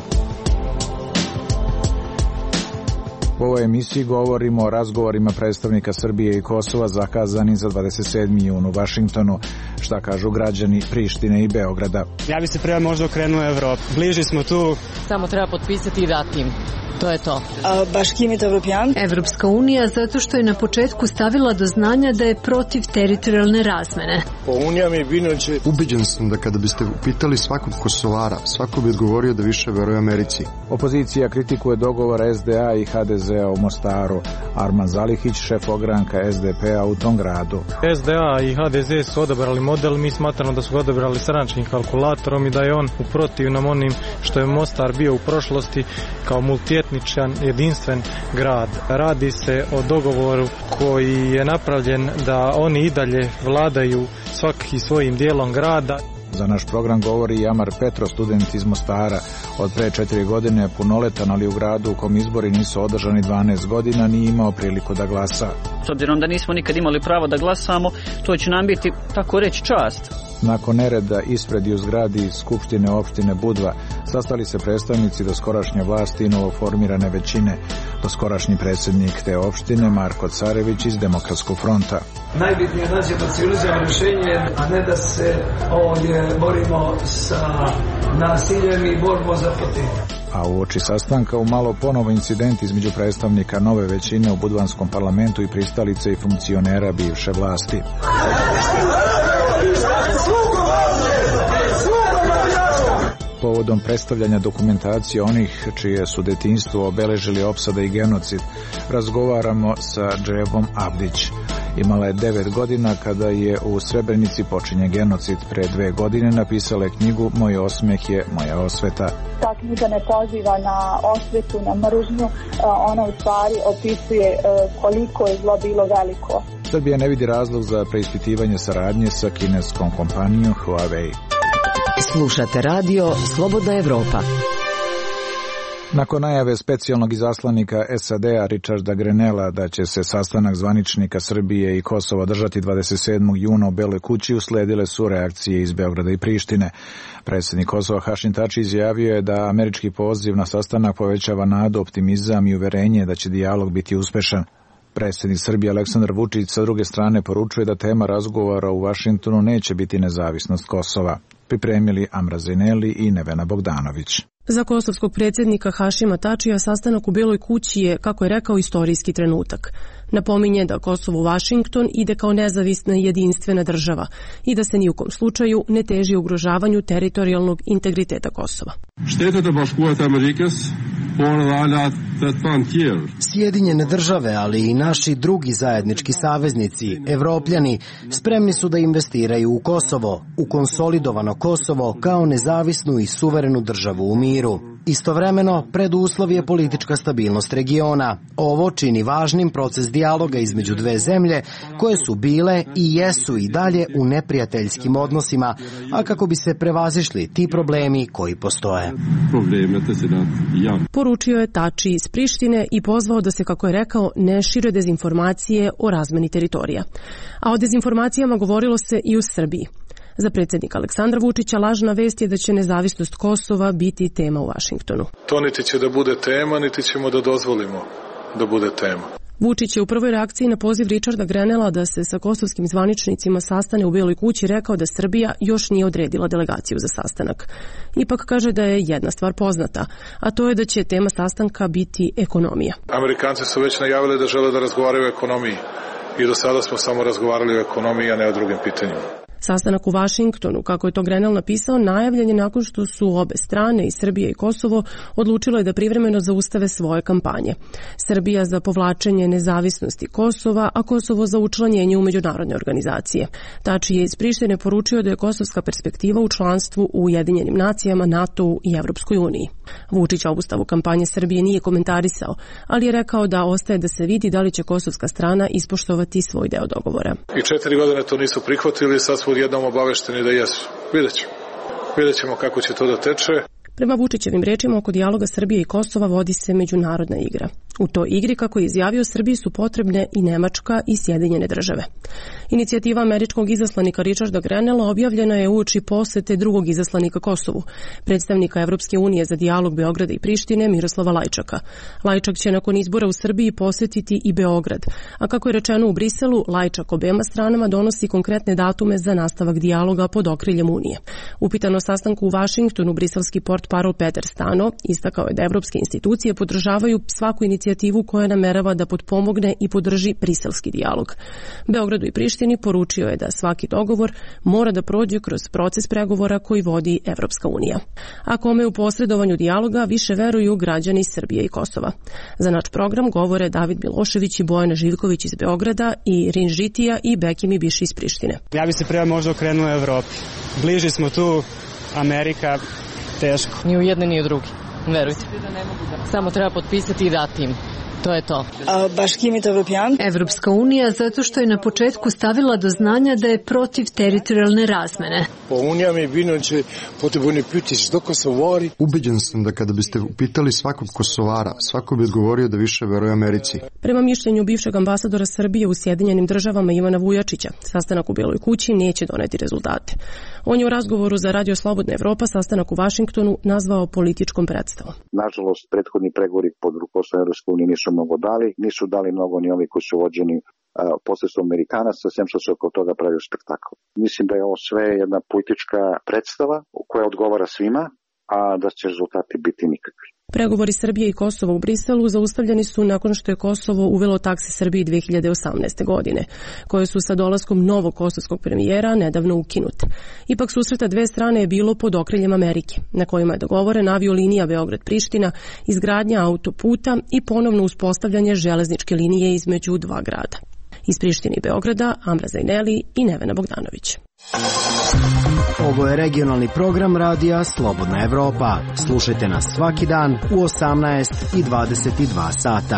Speaker 11: U ovoj emisiji govorimo o razgovorima predstavnika Srbije i Kosova zakazani za 27. jun u Vašingtonu. Šta kažu građani Prištine i Beograda?
Speaker 12: Ja bi se prema možda okrenuo Evropu. Bliži smo tu.
Speaker 13: Samo treba potpisati i dati im. To je to.
Speaker 14: Baš kimit Evropijan?
Speaker 15: Evropska unija zato što je na početku stavila do znanja da je protiv teritorijalne razmene.
Speaker 16: Ubeđen sam da kada biste upitali svakog Kosovara, svako bi odgovorio da više veruje Americi.
Speaker 11: Opozicija kritikuje dogovor SDA i HDZ-a u Mostaru. Arman Zalihić, šef ogranka SDP-a u tom gradu.
Speaker 17: SDA i HDZ su odabrali model, mi smatramo da su ga odabrali stranačkim kalkulatorom i da je on u protivnom onim što je Mostar bio u prošlosti kao multietničan jedinstven grad. Radi se o dogovoru koji je napravljen da oni i dalje vladaju svaki svojim dijelom grada.
Speaker 11: Za naš program govori i Amar Petro, student iz Mostara. Od pre 4 godine punoletan, ali u gradu u kom izbori nisu održani 12 godina, nije imao priliku da glasa.
Speaker 28: S obzirom da nismo nikad imali pravo da glasamo, to će nam biti, tako reći, čast.
Speaker 11: Nakon nereda ispred i u zgradi Skupštine opštine Budva sastali se predstavnici doskorašnje vlasti i novoformirane većine. Doskorašnji predsjednik te opštine Marko Carević iz Demokratskog fronta.
Speaker 29: Najbitnije je naći jedno civilizovano rješenje, a ne da se ovdje borimo sa nasiljem i borbom za protiv.
Speaker 11: A uoči sastanka u malo ponovo incident između predstavnika nove većine u budvanskom parlamentu i pristalice i funkcionera bivše vlasti. Povodom predstavljanja dokumentacije onih čije su detinjstvo obeležili opsada i genocid, razgovaramo sa Dževom Abdić. Imala je 9 godina kada je u Srebrenici počinjen genocid. Pre 2 godine napisala je knjigu Moj osmeh je moja osveta.
Speaker 30: Ta knjiga ne poziva na osvetu, na mržnju, ona u stvari opisuje koliko je zlo bilo veliko.
Speaker 11: Srbija ne vidi razlog za preispitivanje saradnje sa kineskom kompanijom Huawei.
Speaker 2: Slušate radio Slobodna Evropa.
Speaker 11: Nakon najave specijalnog izaslanika SAD-a Richarda Grenella da će se sastanak zvaničnika Srbije i Kosova održati 27. juna u Beloj kući, usledile su reakcije iz Beograda i Prištine. Predsjednik Kosova Hašim Tači izjavio je da američki poziv na sastanak povećava nadu, optimizam i uverenje da će dijalog biti uspešan. Predsjednik Srbije Aleksandar Vučić sa druge strane poručuje da tema razgovora u Vašingtonu neće biti nezavisnost Kosova. Pripremili Amra Zineli i Nevena Bogdanović.
Speaker 31: Za kosovskog predsjednika Hašima Tačija sastanak u Beloj kući je, kako je rekao, istorijski trenutak. Napominje da Kosovo u Vašington ide kao nezavisna i jedinstvena država i da se ni u kom slučaju ne teži ugrožavanju teritorijalnog integriteta Kosova.
Speaker 32: Sjedinjene države, ali i naši drugi zajednički saveznici, Evropljani, spremni su da investiraju u Kosovo, u konsolidovano Kosovo kao nezavisnu i suverenu državu u miru. Istovremeno, preduslov je politička stabilnost regiona. Ovo čini važnim proces dijaloga između dve zemlje koje su bile i jesu i dalje u neprijateljskim odnosima, a kako bi se prevazišli ti problemi koji postoje.
Speaker 31: Poručio je Tači iz Prištine i pozvao da se, kako je rekao, ne šire dezinformacije o razmeni teritorija. A o dezinformacijama govorilo se i u Srbiji. Za predsjednika Aleksandra Vučića lažna vest je da će nezavisnost Kosova biti tema u Vašingtonu.
Speaker 11: To niti će da bude tema, niti ćemo da dozvolimo da bude tema.
Speaker 31: Vučić je u prvoj reakciji na poziv Richarda Grenella da se sa kosovskim zvaničnicima sastane u Bijeloj kući rekao da Srbija još nije odredila delegaciju za sastanak. Ipak kaže da je jedna stvar poznata, a to je da će tema sastanka biti ekonomija.
Speaker 11: Amerikanci su već najavili da žele da razgovaraju o ekonomiji i do sada smo samo razgovarali o ekonomiji, a ne o drugim pitanjima.
Speaker 31: Sastanak u Vašingtonu, kako je to Grenell napisao, najavljen je nakon što su obe strane, i Srbija i Kosovo, odlučile da privremeno zaustave svoje kampanje. Srbija za povlačenje nezavisnosti Kosova, a Kosovo za učlanjenje u međunarodne organizacije. Tači je iz Prištine poručio da je kosovska perspektiva u članstvu u Ujedinjenim nacijama, NATO-u i Evropskoj uniji. Vučić obustavu kampanje Srbije nije komentarisao, ali je rekao da ostaje da se vidi da li će kosovska strana ispoštovati svoj deo dogovora.
Speaker 11: I 4 godine to nisu prihvatili, sad smo odjednom obavešteni da jesu. Vidjet ćemo kako će to da teče.
Speaker 31: Prema Vučićevim rečima, oko dijaloga Srbije i Kosova vodi se međunarodna igra. U toj igri, kako je izjavio, Srbiji su potrebne i Nemačka i Sjedinjene države. Inicijativa američkog izaslanika Richarda Grenella objavljena je uoči posete drugog izaslanika Kosovu, predstavnika Evropske unije za dijalog Beograda i Prištine Miroslava Lajčaka. Lajčak će nakon izbora u Srbiji posetiti i Beograd, a kako je rečeno u Briselu, Lajčak obema stranama donosi konkretne datume za nastavak dijaloga pod okriljem Unije. Upitan o sastanku u Vašingtonu, briselski portparol Peter Stano istakao je da evropske institucije podržavaju svaku inicijativu koja namerava da potpomogne i podrži briselski dijalog. Beogradu i Prištini poručio je da svaki dogovor mora da prođe kroz proces pregovora koji vodi Evropska unija. A kome u posredovanju dijaloga više veruju građani Srbije i Kosova. Za naš program govore David Milošević i Bojana Živković iz Beograda i Rin Žitija i Bekimi Biši iz Prištine.
Speaker 12: Ja bi se prema možda okrenuo Evropi. Bliži smo tu, Amerika, teško.
Speaker 13: Ni u jedne ni u drugi, verujte. Samo treba potpisati i dati im. To je to.
Speaker 15: Evropska unija zato što je na početku stavila do znanja da je protiv teritorijalne razmene.
Speaker 16: Ubeđen sam da kada biste upitali svakog Kosovara, svako bi odgovorio da više veruje Americi.
Speaker 31: Prema mišljenju bivšeg ambasadora Srbije u Sjedinjenim državama Ivana Vujačića, sastanak u Bijeloj kući neće doneti rezultate. On je u razgovoru za Radio Slobodna Evropa sastanak u Vašingtonu nazvao političkom predstavom.
Speaker 5: Nažalost, prethodni pregovori pod rukovodstvom Evropske unije nisu mnogo dali, nisu dali mnogo ni ovi koji su vođeni posredstvom Amerikanaca, sem što se oko toga pravio spektakl. Mislim da je ovo sve jedna politička predstava koja odgovara svima, a da će rezultati biti nikakvi.
Speaker 31: Pregovori Srbije i Kosova u Briselu zaustavljeni su nakon što je Kosovo uvelo takse Srbiji 2018. godine, koje su sa dolaskom novog kosovskog premijera nedavno ukinute. Ipak susreta dve strane je bilo pod okriljem Amerike, na kojima je dogovoren aviolinija Beograd-Priština, izgradnja autoputa i ponovno uspostavljanje železničke linije između dva grada. Iz Prištine i Beograda, Amra Zajneli i Nevena Bogdanović.
Speaker 32: Ovo je regionalni program radija Slobodna Evropa. Slušajte nas svaki dan u 18 i 22 sata.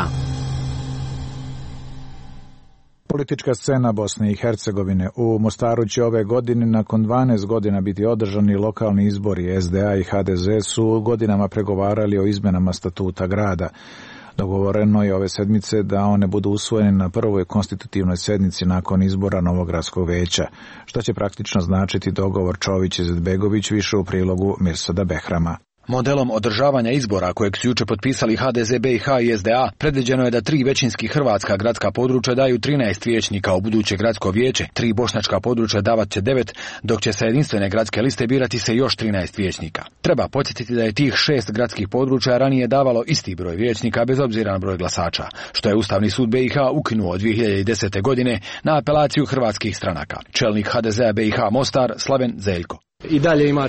Speaker 11: Politička scena Bosne i Hercegovine. U Mostaru će ove godine nakon 12 godina biti održani lokalni izbori. SDA i HDZ su godinama pregovarali o izmenama statuta grada. Dogovoreno je ove sedmice da one budu usvojene na prvoj konstitutivnoj sednici nakon izbora novog gradskog veća. Što će praktično značiti dogovor Čović-Izetbegović, više u prilogu Mirsada Behrama.
Speaker 7: Modelom održavanja izbora kojeg su juče potpisali HDZ, BiH i SDA predviđeno je da 3 većinski hrvatska gradska područja daju 13 vijećnika u buduće gradsko vijeće, 3 bošnjačka područja davat će 9, dok će sa jedinstvene gradske liste birati se još 13 vijećnika. Treba podsjetiti da je tih 6 gradskih područja ranije davalo isti broj vijećnika bez obzira na broj glasača, što je Ustavni sud BiH ukinuo 2010. godine na apelaciju hrvatskih stranaka. Čelnik HDZ-a BiH Mostar Slaven Zeljko.
Speaker 8: I dalje imate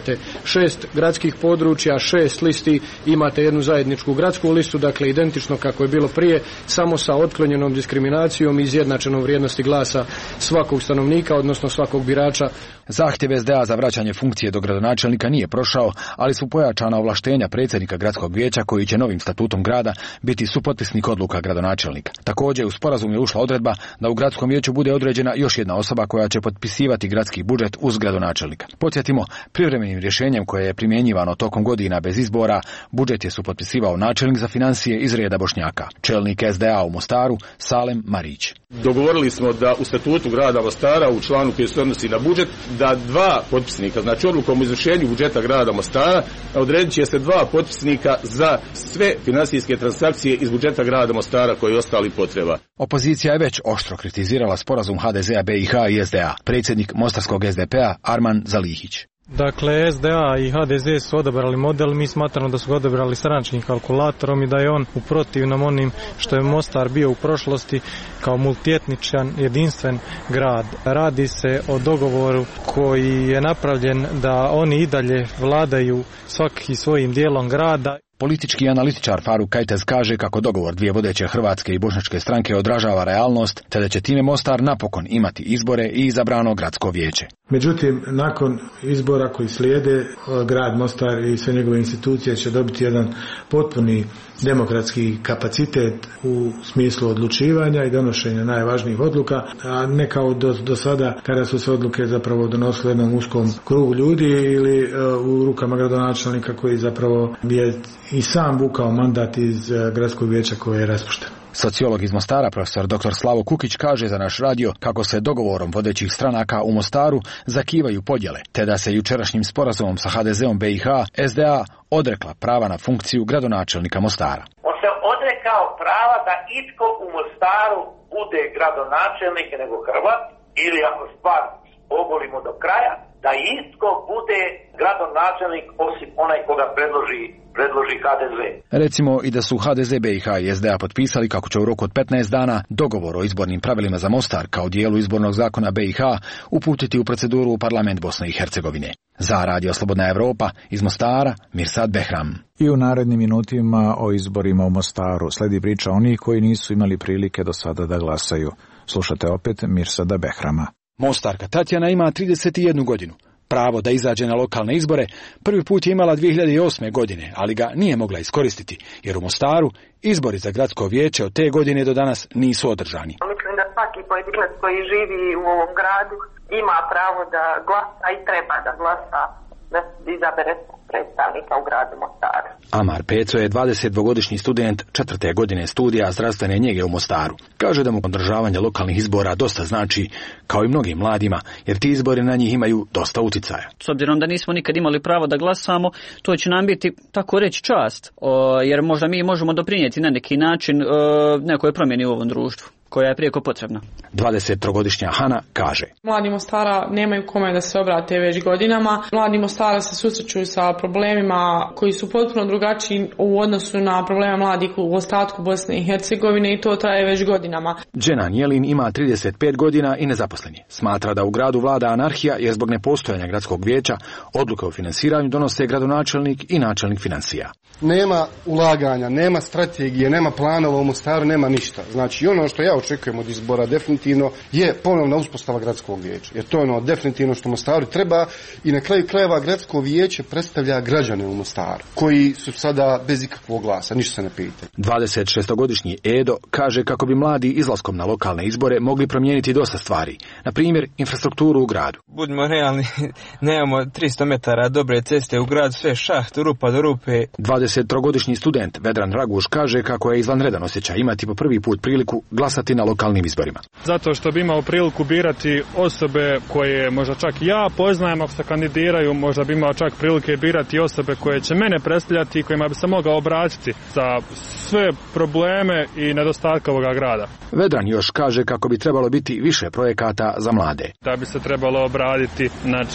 Speaker 3: 6 gradskih područja, 6 listi, imate jednu zajedničku gradsku listu, dakle identično kako je bilo prije, samo sa otklonjenom diskriminacijom i izjednačenom vrijednosti glasa svakog stanovnika, odnosno svakog birača.
Speaker 7: Zahtjev SDA za vraćanje funkcije do gradonačelnika nije prošao, ali su pojačana ovlaštenja predsjednika gradskog vijeća koji će novim statutom grada biti supotpisnik odluka gradonačelnika. Također u sporazum je ušla odredba da u gradskom vijeću bude određena još jedna osoba koja će potpisivati gradski budžet uz gradonačelnika. Podsjetimo, privremenim rješenjem koje je primjenjivano tokom godina bez izbora, budžet je supotpisivao načelnik za financije iz reda Bošnjaka, čelnik SDA u Mostaru Salem Marić.
Speaker 8: Dogovorili smo da u statutu grada Mostara u članu koji se odnosi na budžet da 2 potpisnika, znači odlukom o izvršenju budžeta grada Mostara odredit će se 2 potpisnika za sve finansijske transakcije iz budžeta grada Mostara koji je ostali potreba.
Speaker 7: Opozicija je već oštro kritizirala sporazum HDZ-a BiH i SDA. Predsjednik Mostarskog SDP-a Arman Zalihić.
Speaker 17: Dakle, SDA i HDZ su odabrali model, mi smatramo da su ga odabrali stranačkim kalkulatorom i da je on u protivnom onim što je Mostar bio u prošlosti kao multietničan, jedinstven grad. Radi se o dogovoru koji je napravljen da oni i dalje vladaju svaki svojim dijelom grada.
Speaker 7: Politički analitičar Faruk Kajtez kaže kako dogovor dvije vodeće hrvatske i bošnjačke stranke odražava realnost, te da će time Mostar napokon imati izbore i izabrano gradsko vijeće.
Speaker 9: Međutim, nakon izbora koji slijede, grad Mostar i sve njegove institucije će dobiti jedan potpuni demokratski kapacitet u smislu odlučivanja i donošenja najvažnijih odluka, a ne kao do sada kada su se odluke zapravo donosile jednom uskom krugu ljudi ili u rukama gradonačelnika koji zapravo je i sam vukao mandat iz gradskog vijeća koje je raspušteno.
Speaker 7: Sociolog iz Mostara, profesor dr. Slavo Kukić, kaže za naš radio kako se dogovorom vodećih stranaka u Mostaru zakivaju podjele, te da se jučerašnjim sporazumom sa HDZ-om BiH SDA odrekla prava na funkciju gradonačelnika Mostara.
Speaker 18: On se odrekao prava da itko u Mostaru bude gradonačelnik nego Hrvat, ili ako stvar ogolimo do kraja, da itko bude gradonačelnik osim onaj koga predloži HDZ.
Speaker 7: Recimo i da su HDZ, BiH i SDA potpisali kako će u roku od 15 dana dogovor o izbornim pravilima za Mostar kao dijelu izbornog zakona BiH uputiti u proceduru u parlament Bosne i Hercegovine. Za Radio Slobodna Evropa iz Mostara, Mirsad Behram.
Speaker 11: I u narednim minutima o izborima u Mostaru sledi priča onih koji nisu imali prilike do sada da glasaju. Slušate opet Mirsada Behrama.
Speaker 7: Mostarka Tatjana ima 31 godinu. Pravo da izađe na lokalne izbore prvi put je imala 2008. godine, ali ga nije mogla iskoristiti, jer u Mostaru izbori za gradsko vijeće od te godine do danas nisu održani.
Speaker 19: Mislim da svaki pojedinac koji živi u ovom gradu ima pravo da glasa i treba da glasa, da izabere predstavnika u gradu Mostaru.
Speaker 7: Amar Peco je 22-godišnji student 4. godine studija zdravstvene njege u Mostaru. Kaže da mu održavanje lokalnih izbora dosta znači, kao i mnogim mladima, jer ti izbori na njih imaju dosta uticaja.
Speaker 28: S obzirom da nismo nikad imali pravo da glasamo, to će nam biti, tako reći, čast, jer možda mi možemo doprinijeti na neki način nekoj promjeni u ovom društvu, koja je prijeko potrebna.
Speaker 7: 23-godišnja Hana kaže:
Speaker 20: Mladi Mostara nemaju kome da se obrate već godinama. Mladi Mostara se susreću sa problemima koji su potpuno drugačiji u odnosu na probleme mladih u ostatku Bosne i Hercegovine i to traje već godinama.
Speaker 7: Dženan Jelin ima 35 godina i nezaposlen je. Smatra da u gradu vlada anarhija jer zbog nepostojanja gradskog vijeća odluke o finansiranju donose gradonačelnik i načelnik financija.
Speaker 16: Nema ulaganja, nema strategije, nema planova u Mostaru, nema ništa. Znači ono što ja očekujem od izbora definitivno je ponovna uspostava gradskog vijeća. Jer to je ono definitivno što Mostaru treba i na kraju krajeva gradsko vijeće predstavlja građane u Mostaru koji su sada bez ikakvog glasa, ništa se ne pita.
Speaker 7: 26-godišnji Edo kaže kako bi mladi izlaskom na lokalne izbore mogli promijeniti dosta stvari. Na primjer, infrastrukturu u gradu.
Speaker 21: Budimo realni, nemamo 300 metara dobre ceste u gradu, sve šaht, rupa do rupe.
Speaker 7: 23-godišnji student Vedran Raguš kaže kako je izvanredan osjećaj imati po prvi put priliku glasati na lokalnim izborima.
Speaker 22: Zato što bi imao priliku birati osobe koje možda čak ja poznajem ako se kandidiraju, možda bi imao čak prilike birati osobe koje će mene predstavljati i kojima bi se mogao obratiti za sve probleme i nedostatke ovoga grada.
Speaker 7: Vedran još kaže kako bi trebalo biti više projekata za mlade.
Speaker 22: Da bi se trebalo obraditi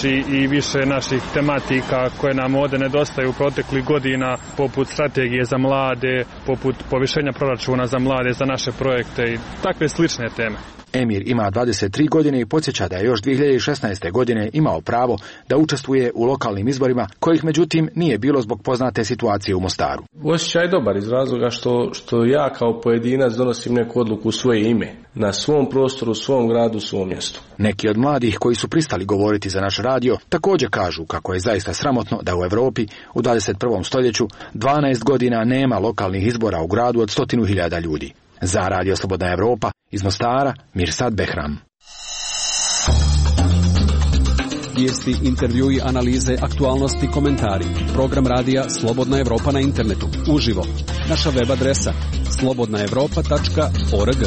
Speaker 22: i više naših tematika koje nam ovdje nedostaju u proteklih godina, poput strategije za mlade, poput povišenja proračuna za mlade, za naše projekte i takve slične teme.
Speaker 7: Emir ima 23 godine i podsjeća da je još 2016. godine imao pravo da učestvuje u lokalnim izborima, kojih međutim nije bilo zbog poznate situacije u Mostaru.
Speaker 1: Osjećaj je dobar iz razloga što ja kao pojedinac donosim neku odluku u svoje ime, na svom prostoru, svom gradu, svom mjestu.
Speaker 7: Neki od mladih koji su pristali govoriti za naš radio također kažu kako je zaista sramotno da u Europi u 21. stoljeću 12 godina nema lokalnih izbora u gradu od 100.000 ljudi. Za Radio Slobodna Evropa iz Mostara, Mirsad Behram.
Speaker 4: Vijesti, intervjui, analize, aktualnosti, komentari. Program radija Slobodna Evropa na internetu. Uživo. Naša web adresa slobodnaevropa.org.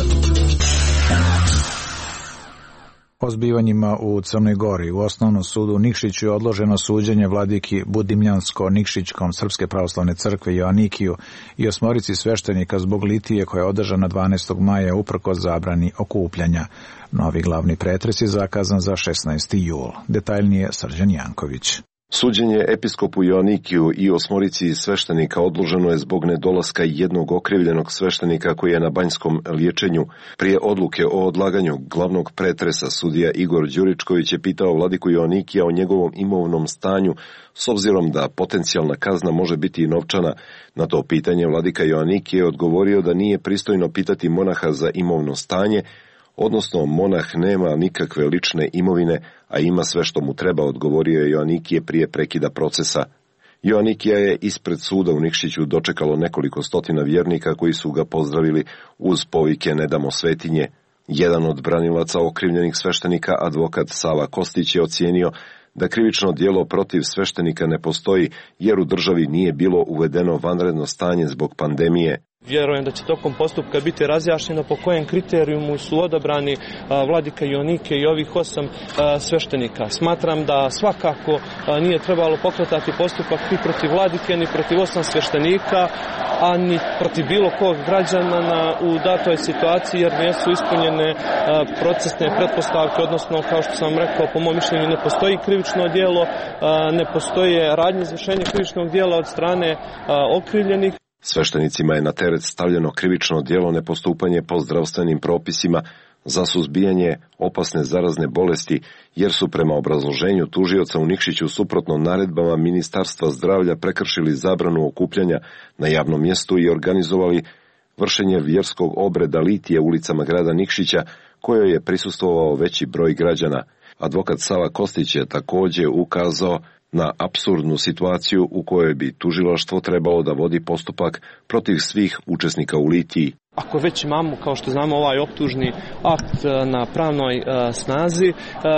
Speaker 11: O zbivanjima u Crnoj Gori u Osnovnom sudu u Nikšiću je odloženo suđenje vladiki Budimljansko-Nikšićkom Srpske pravoslavne crkve Joanikiju i 8 sveštenika zbog litije koja je održana 12. maja uprkos zabrani okupljanja. Novi glavni pretres je zakazan za 16. jul. Detaljnije Srđan Janković.
Speaker 6: Suđenje episkopu Joanikiju i 8 sveštenika odloženo je zbog nedolaska jednog okrivljenog sveštenika koji je na banjskom liječenju. Prije odluke o odlaganju glavnog pretresa sudija Igor Đuričković je pitao vladiku Joanikija o njegovom imovnom stanju, s obzirom da potencijalna kazna može biti i novčana. Na to pitanje vladika Joanikije je odgovorio da nije pristojno pitati monaha za imovno stanje, odnosno monah nema nikakve lične imovine, a ima sve što mu treba, odgovorio je Joanikije prije prekida procesa. Joanikija je ispred suda u Nikšiću dočekalo nekoliko stotina vjernika koji su ga pozdravili uz povike "Ne damo svetinje". Jedan od branilaca okrivljenih sveštenika, advokat Sava Kostić, je ocijenio da krivično djelo protiv sveštenika ne postoji jer u državi nije bilo uvedeno vanredno stanje zbog pandemije.
Speaker 10: Vjerujem da će tokom postupka biti razjašnjeno po kojem kriterijumu su odabrani vladika Joanike i ovih 8 sveštenika. Smatram da svakako nije trebalo pokretati postupak ni protiv vladike, ni protiv 8 sveštenika, a ni protiv bilo kog građana u datoj situaciji, jer nisu ispunjene procesne pretpostavke, odnosno, kao što sam rekao, po mom mišljenju ne postoji krivično djelo, ne postoje radnje izvršenja krivičnog djela od strane okrivljenih.
Speaker 6: Sveštenicima je na teret stavljeno krivično djelo nepostupanje po zdravstvenim propisima za suzbijanje opasne zarazne bolesti, jer su prema obrazloženju tužioca u Nikšiću suprotno naredbama Ministarstva zdravlja prekršili zabranu okupljanja na javnom mjestu i organizovali vršenje vjerskog obreda litije ulicama grada Nikšića, kojoj je prisustvovao veći broj građana. Advokat Sava Kostić je također ukazao na apsurdnu situaciju u kojoj bi tužilaštvo trebalo da vodi postupak protiv svih učesnika u litiji.
Speaker 10: Ako već imamo, kao što znamo, ovaj optužni akt na pravnoj snazi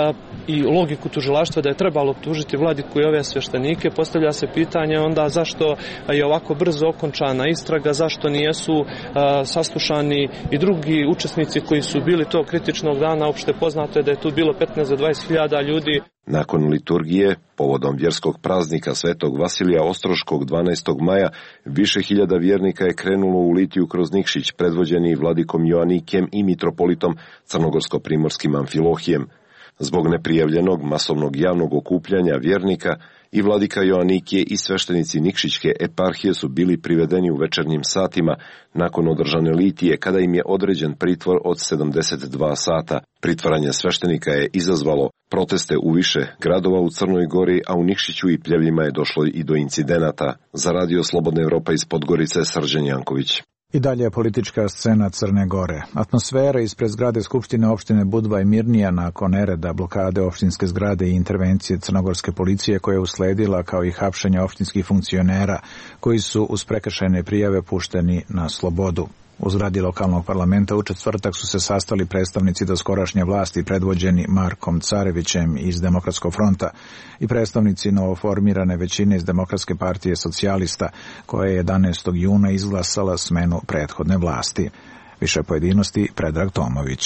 Speaker 10: i logiku tužilaštva da je trebalo optužiti vladiku i ove sveštenike, postavlja se pitanje onda zašto je ovako brzo okončana istraga, zašto nijesu saslušani i drugi učesnici koji su bili tog kritičnog dana. Opšte poznato je da je tu bilo 15 do 20.000 ljudi.
Speaker 6: Nakon liturgije, povodom vjerskog praznika Svetog Vasilija Ostroškog 12. maja, više hiljada vjernika je krenulo u litiju kroz Nikšić, predvođeni vladikom Joanikijem i mitropolitom crnogorsko-primorskim Amfilohijem. Zbog neprijavljenog masovnog javnog okupljanja vjernika, i vladika Joanikije i sveštenici Nikšićke eparhije su bili privedeni u večernjim satima nakon održane litije, kada im je određen pritvor od 72 sata. Pritvaranje sveštenika je izazvalo proteste u više gradova u Crnoj Gori, a u Nikšiću i Pljevljima je došlo i do incidenata. Za Radio Slobodna Evropa iz Podgorice, Srđan Janković.
Speaker 11: I dalje je politička scena Crne Gore. Atmosfera ispred zgrade Skupštine opštine Budva je mirnija nakon nereda, blokade opštinske zgrade i intervencije crnogorske policije koja je usledila, kao i hapšenja opštinskih funkcionera koji su uz prekršajne prijave pušteni na slobodu. U zgradi lokalnog parlamenta u četvrtak su se sastali predstavnici doskorašnje vlasti predvođeni Markom Carevićem iz Demokratskog fronta i predstavnici novoformirane većine iz Demokratske partije socijalista, koja je 11. juna izglasala smenu prethodne vlasti. Više pojedinosti Predrag Tomović.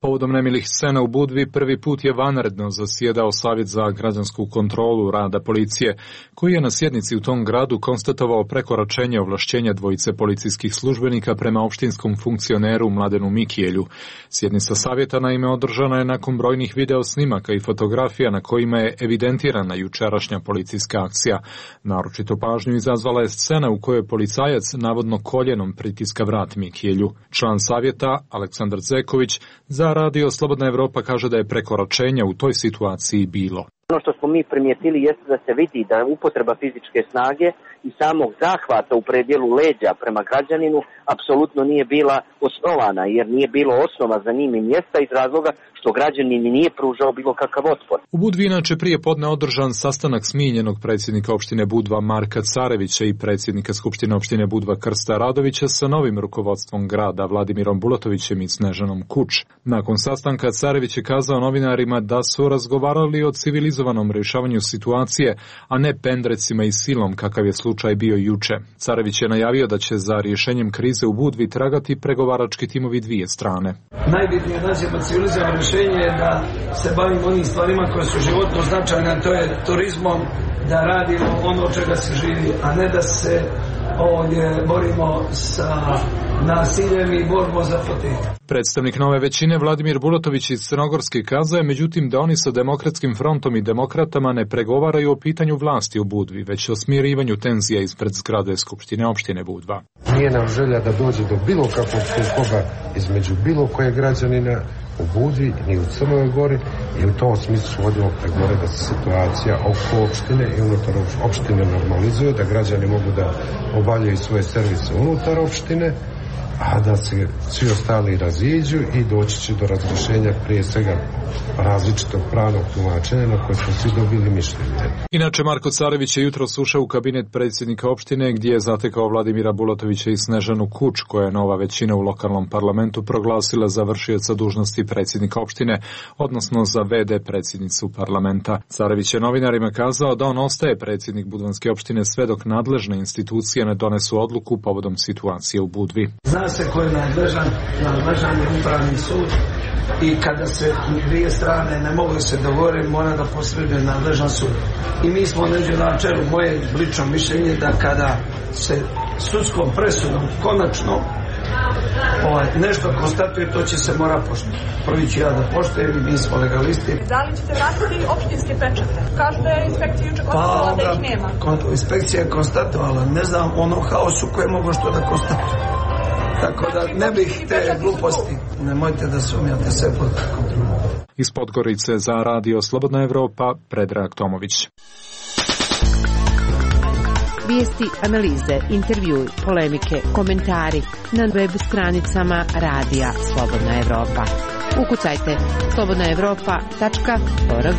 Speaker 11: Povodom nemilih scena u Budvi prvi put je vanredno zasjedao Savjet za građansku kontrolu rada policije, koji je na sjednici u tom gradu konstatovao prekoračenje ovlašćenja dvojice policijskih službenika prema opštinskom funkcioneru Mladenu Mikijelju. Sjednica savjeta naime održana je nakon brojnih video snimaka i fotografija na kojima je evidentirana jučerašnja policijska akcija. Naročito pažnju izazvala je scena u kojoj policajac navodno koljenom pritiska vrat Mikijelju. Član savjeta Aleksandar Zeković za Radio Slobodna Evropa kaže da je prekoračenja u toj situaciji bilo.
Speaker 2: Ono što smo mi primijetili jeste da se vidi da upotreba fizičke snage i samog zahvata u predjelu leđa prema građaninu apsolutno nije bila osnovana, jer nije bilo osnova za njim i mjesta iz razloga što građanin nije pružao bilo kakav otpor.
Speaker 11: U Budvi inače prije podne održan sastanak smijenjenog predsjednika opštine Budva Marka Carevića i predsjednika Skupštine opštine Budva Krsta Radovića sa novim rukovodstvom grada Vladimirom Bulatovićem i Snežanom Kuč. Nakon sastanka Carević je kazao novinarima da su razgovarali o civilizovanom rješavanju situacije, a ne pendrecima i silom kakav je slučaj bio juče. Carević je najavio da će za rješenjem krize u Budvi tragati pregovarački timovi dvije strane.
Speaker 12: Najbitnije nađemo civilizovano rješenje je da se bavimo onim stvarima koje su životno značajne, a to je turizmom, da radimo ono od čega se živi, a ne da se ovdje borimo sa nasiljem i borbom za fotelje.
Speaker 11: Predstavnik nove većine Vladimir Bulatović iz Crnogorske kazao je međutim da oni sa Demokratskim frontom i demokratama ne pregovaraju o pitanju vlasti u Budvi, već o smirivanju tenzija ispred zgrade Skupštine opštine Budva.
Speaker 13: Nije nam želja da dođe do bilo kakvog sukoba između bilo koje građanina u Budvi ni u Crnoj Gori i u tom smislu vodimo pregovore da se situacija oko opštine i unutar opštine normalizuje, da građani mogu da obavljaju svoje servise unutar opštine, a da se svi ostali raziđu i doći će do razrješenja prije svega različitog pravnog tumačenja na koje smo svi dobili mišljenje.
Speaker 11: Inače, Marko Carević je jutros ušao u kabinet predsjednika opštine gdje je zatekao Vladimira Bulatovića i Snežanu Kuč, koja je nova većina u lokalnom parlamentu proglasila za vršioca dužnosti predsjednika opštine, odnosno za VD predsjednicu parlamenta. Carević je novinarima kazao da on ostaje predsjednik Budvanske opštine sve dok nadležne institucije ne donesu odluku povodom situacije u Budvi.
Speaker 12: Zna se ko je nadležan je upravni sud i kada se dvije strane ne mogu se dogovoriti, mora da posreduje nadležan sud. I mi smo na čelu, moje lično mišljenje da kada se sudskom presudom konačno nešto konstatuje, to će se mora poštovati. Prvi ću ja da poštujem i mi smo legalisti.
Speaker 14: Da li ćete vratiti opštinske pečate? Kažu da je inspekcija juče konstatovala da ih nema.
Speaker 12: Inspekcija je konstatovala, ne znam ono haosu koje mogu što da konstatuje. Tako da ne bih te gluposti. Nemojte da sumnjate sve pod kontrolom.
Speaker 11: Iz Podgorice za Radio Slobodna Evropa, Predrag Tomović.
Speaker 15: Vijesti, analize, intervjui, polemike, komentari na web stranicama Radija Slobodna Evropa. Ukucajte slobodnaevropa.org.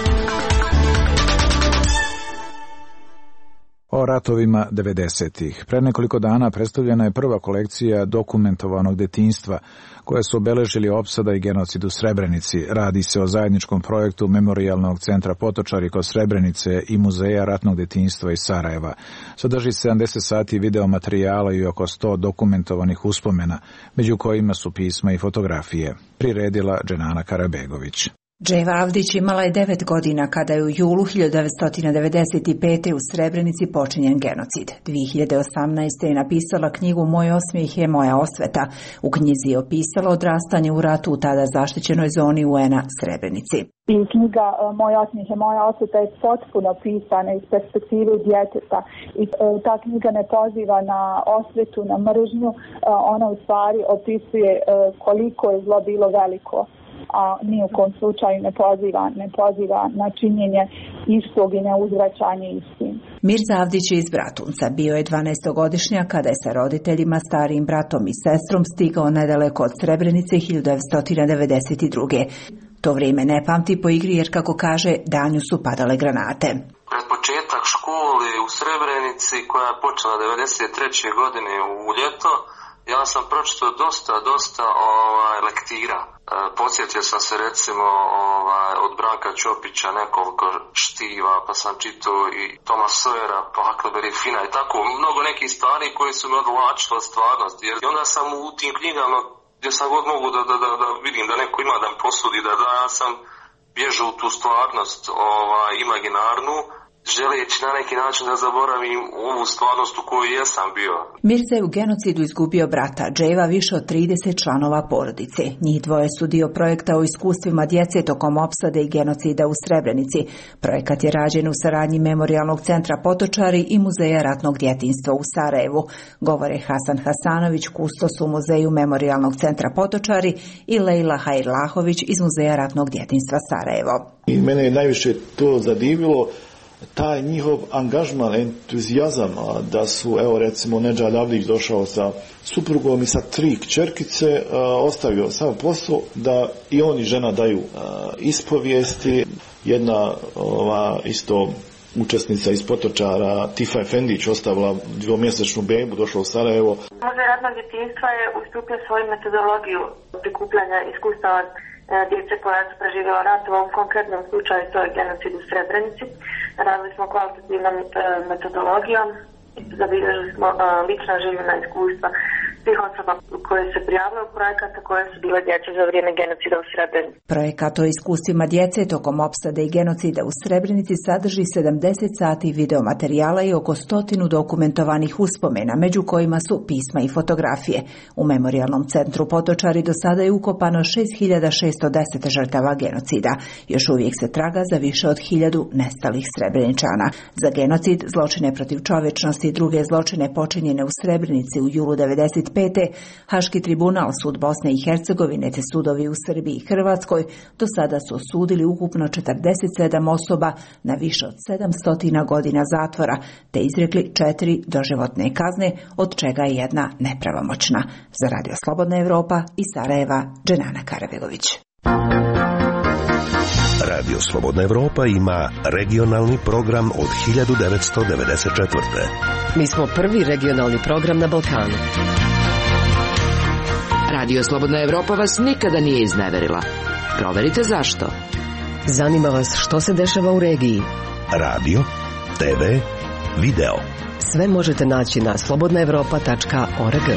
Speaker 11: O ratovima 90-ih. Pre nekoliko dana predstavljena je prva kolekcija dokumentovanog detinjstva koje su obeležili opsada i genocid u Srebrenici. Radi se o zajedničkom projektu Memorijalnog centra Potočari kod Srebrenice i Muzeja ratnog detinjstva iz Sarajeva. Sadrži 70 sati video materijala i oko 100 dokumentovanih uspomena, među kojima su pisma i fotografije. Priredila Dženana Karabegović.
Speaker 23: Dževa Avdić imala je 9 godina kada je u julu 1995. u Srebrenici počinjen genocid. 2018. je napisala knjigu Moj osmijeh je moja osveta. U knjizi je opisala odrastanje u ratu u tada zaštićenoj zoni UN-a Srebrenici.
Speaker 24: I knjiga Moj osmijeh je moja osveta je potpuno pisana iz perspektive djeteta. I ta knjiga ne poziva na osvetu, na mržnju, ona u stvari opisuje koliko je zlo bilo veliko, a ni u kom slučaju ne poziva na činjenje istog i na uzvraćanje istim.
Speaker 23: Mirza Avdić iz Bratunca bio je 12-godišnjak kada je sa roditeljima, starijim bratom i sestrom stigao nedaleko od Srebrenice 1992. To vrijeme ne pamti po igri jer, kako kaže, danju su padale granate.
Speaker 25: Pred početak škole u Srebrenici koja je počela 1993. godine u ljeto, ja sam pročitao dosta lektira. Podsjetio sam se recimo od Branka Ćopića nekoliko štiva, pa sam čitao i Toma Sawyera, pa Huckleberry Finna i tako mnogo nekih stvari koje su me odvlačile od stvarnosti. I onda sam u tim knjigama gdje sam god mogu da vidim da neko ima da mi posudi, da ja sam bježao u tu stvarnost imaginarnu, želeći na neki način da zaboravim ovu stvarnost u kojoj jesam bio.
Speaker 23: Mirza je u genocidu izgubio brata Dževa, više od 30 članova porodice. Njih dvoje su dio projekta o iskustvima djece tokom opsade i genocida u Srebrenici. Projekat je rađen u saradnji Memorijalnog centra Potočari i Muzeja ratnog djetinjstva u Sarajevu. Govore Hasan Hasanović, kustos u Muzeju Memorijalnog centra Potočari, i Lejla Hajrlahović iz Muzeja ratnog djetinjstva Sarajevo.
Speaker 3: I mene je najviše to zadivilo, taj njihov angažman, entuzijazam, da su, evo recimo, Nedžad Avdić došao sa suprugom i sa 3 kćerkice, ostavio sav posao da i on i žena daju ispovijesti. Jedna isto učesnica iz Potočara, Tifa Efendić, ostavila 2-mjesečnu bebu, došla u Sarajevo.
Speaker 19: Muzej ratnog djetinjstva je ustupio svoju metodologiju prikupljanja iskustava djece koja su preživjela rat. U ovom konkretnom slučaju to je genocid u Srebrenici. Radili smo kvalitativnom metodologijom, zabilježili smo lična življena iskustva svih osoba koje se prijavile u projekata koje su bile djece za vrijeme genocida u Srebrenici.
Speaker 23: Projekat o iskustvima djece tokom opsade i genocida u Srebrenici sadrži 70 sati videomaterijala i oko 100 dokumentovanih uspomena, među kojima su pisma i fotografije. U Memorijalnom centru Potočari do sada je ukopano 6610 žrtava genocida. Još uvijek se traga za više od 1000 nestalih Srebreničana. Za genocid, zločine protiv čovječnosti i druge zločine počinjene u Srebrenici u julu 1995. Haški tribunal, sud Bosne i Hercegovine te sudovi u Srbiji i Hrvatskoj do sada su osudili ukupno 47 osoba na više od 700 godina zatvora te izrekli 4 doživotne kazne, od čega je jedna nepravomoćna. Za Radio Slobodna Evropa iz Sarajeva, Dženana Karabegović.
Speaker 5: Radio Slobodna Evropa ima regionalni program od 1994.
Speaker 8: Mi smo prvi regionalni program na Balkanu. Radio Slobodna Evropa vas nikada nije izneverila. Proverite zašto. Zanima vas što se dešava u regiji.
Speaker 5: Radio, TV, video.
Speaker 8: Sve možete naći na slobodnaevropa.org.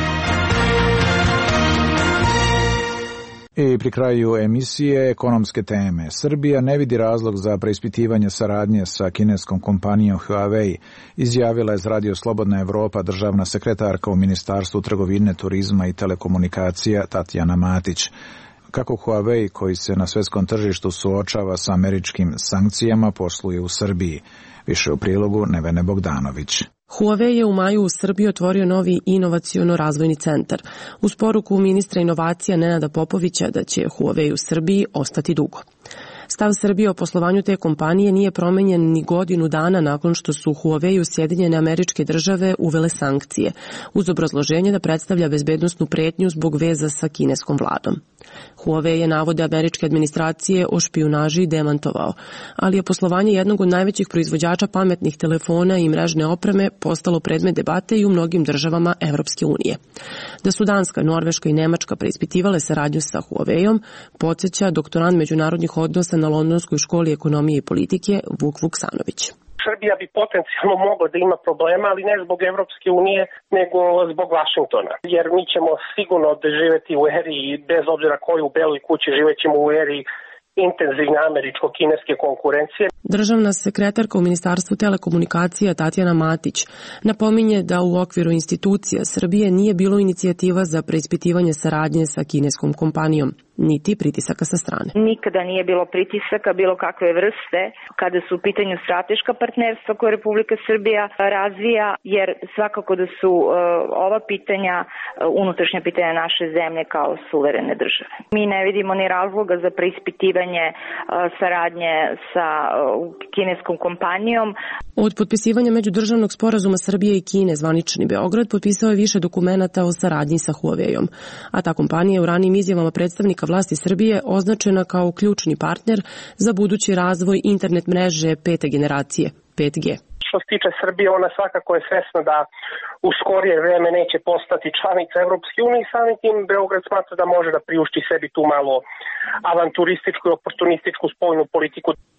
Speaker 11: I pri kraju emisije ekonomske teme. Srbija ne vidi razlog za preispitivanje saradnje sa kineskom kompanijom Huawei, izjavila je za Radio Slobodna Evropa državna sekretarka u Ministarstvu trgovine, turizma i telekomunikacija Tatjana Matić. Kako Huawei, koji se na svjetskom tržištu suočava sa američkim sankcijama, posluje u Srbiji. Više u prilogu Nevene Bogdanović.
Speaker 9: Huawei je u maju u Srbiji otvorio novi inovaciono-razvojni centar. Uz poruku ministra inovacija Nenada Popovića da će Huawei u Srbiji ostati dugo. Stav Srbije o poslovanju te kompanije nije promenjen ni godinu dana nakon što su Huawei u Sjedinjene Američke Države uvele sankcije, uz obrazloženje da predstavlja bezbednosnu pretnju zbog veza sa kineskom vladom. Huawei je navode američke administracije o špijunaži demantovao, ali je poslovanje jednog od najvećih proizvođača pametnih telefona i mrežne opreme postalo predmet debate i u mnogim državama Evropske unije. Da su Danska, Norveška i Nemačka preispitivale saradnju sa Huaweiom, podsjeća doktorant međunarodnih odnosa na Londonskoj školi ekonomije i politike Vuk Vuksanović.
Speaker 17: Srbija bi potencijalno mogla da ima problema, ali ne zbog Evropske unije, nego zbog Vašingtona. Jer mi ćemo sigurno živjeti u eri, bez obzira koju u Beloj kući, živećemo u eri intenzivne američko-kineske konkurencije.
Speaker 9: Državna sekretarka u Ministarstvu telekomunikacija Tatjana Matić napominje da u okviru institucija Srbije nije bilo inicijativa za preispitivanje saradnje sa kineskom kompanijom, niti pritisaka sa strane.
Speaker 18: Nikada nije bilo pritisaka bilo kakve vrste kada su u pitanju strateška partnerstva koje Republika Srbija razvija, jer svakako da su ova pitanja unutrašnja pitanja naše zemlje kao suverene države. Mi ne vidimo ni razloga za preispitivanje saradnje sa kineskom kompanijom.
Speaker 9: Od potpisivanja međudržavnog sporazuma Srbije i Kine zvanični Beograd potpisao je više dokumenata o saradnji sa Huaweiom, a ta kompanija je u ranijim izjavama predstavnika vlasti Srbije označena kao ključni partner za budući razvoj internet mreže 5. generacije, 5G.
Speaker 17: Što se tiče Srbije, ona svakako je svesna da u skorije vreme neće postati članica Evropske unije i samim tim Beograd smatra da može da priušti sebi tu malo avanturističku i oportunističku spoljnu politiku.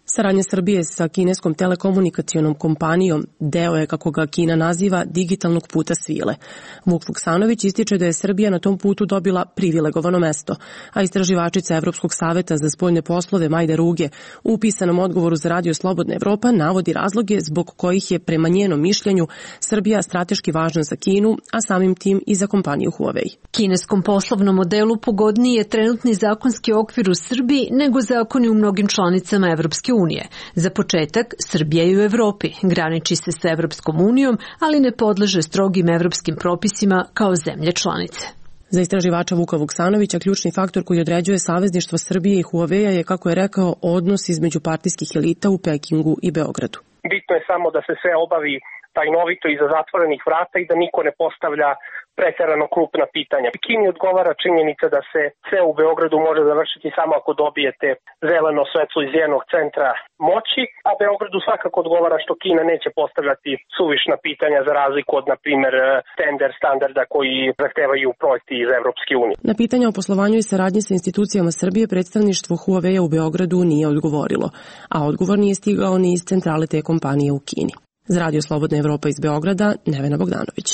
Speaker 9: Saradnja Srbije sa kineskom telekomunikacionom kompanijom deo je, kako ga Kina naziva, digitalnog puta svile. Vuk Vuksanović ističe da je Srbija na tom putu dobila privilegovano mesto, a istraživačica Evropskog saveta za spoljne poslove Majda Ruge u pisanom odgovoru za Radio Slobodna Evropa navodi razloge zbog kojih je prema njenom mišljenju Srbija strateški važna za Kinu, a samim tim i za kompaniju Huawei.
Speaker 1: Kineskom poslovnom modelu pogodniji je trenutni zakonski okvir u Srbiji nego zakoni u mnogim članicama Evropske unije. Za početak, Srbija je u Evropi, graniči se sa Evropskom unijom, ali ne podleže strogim evropskim propisima kao zemlje članice.
Speaker 9: Za istraživača Vuka Vuksanovića ključni faktor koji određuje savezništvo Srbije i Huawei je, kako je rekao, odnos između partijskih elita u Pekingu i Beogradu.
Speaker 17: Bitno je samo da se sve obavi tajnovito iza zatvorenih vrata i da niko ne postavlja preterano krupna pitanja. Kini odgovara činjenica da se sve u Beogradu može završiti samo ako dobijete zeleno svetlo iz jednog centra moći, a Beogradu svakako odgovara što Kina neće postavljati suvišna pitanja za razliku od, na primjer, tender standarda koji zahtevaju projekti iz Evropske unije.
Speaker 9: Na pitanja o poslovanju i saradnji sa institucijama Srbije predstavništvo Huawei u Beogradu nije odgovorilo, a odgovor nije stigao ni iz centrale te kompanije u Kini. Za Radio Slobodna Evropa iz Beograda, Nevena Bogdanović.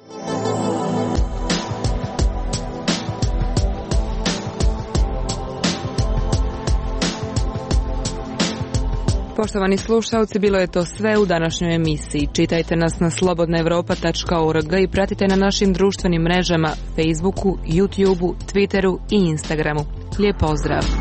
Speaker 16: Poštovani slušalci, bilo je to sve u današnjoj emisiji. Čitajte nas na slobodnaevropa.org i pratite na našim društvenim mrežama Facebooku, YouTubeu, Twitteru i Instagramu. Lijep pozdrav!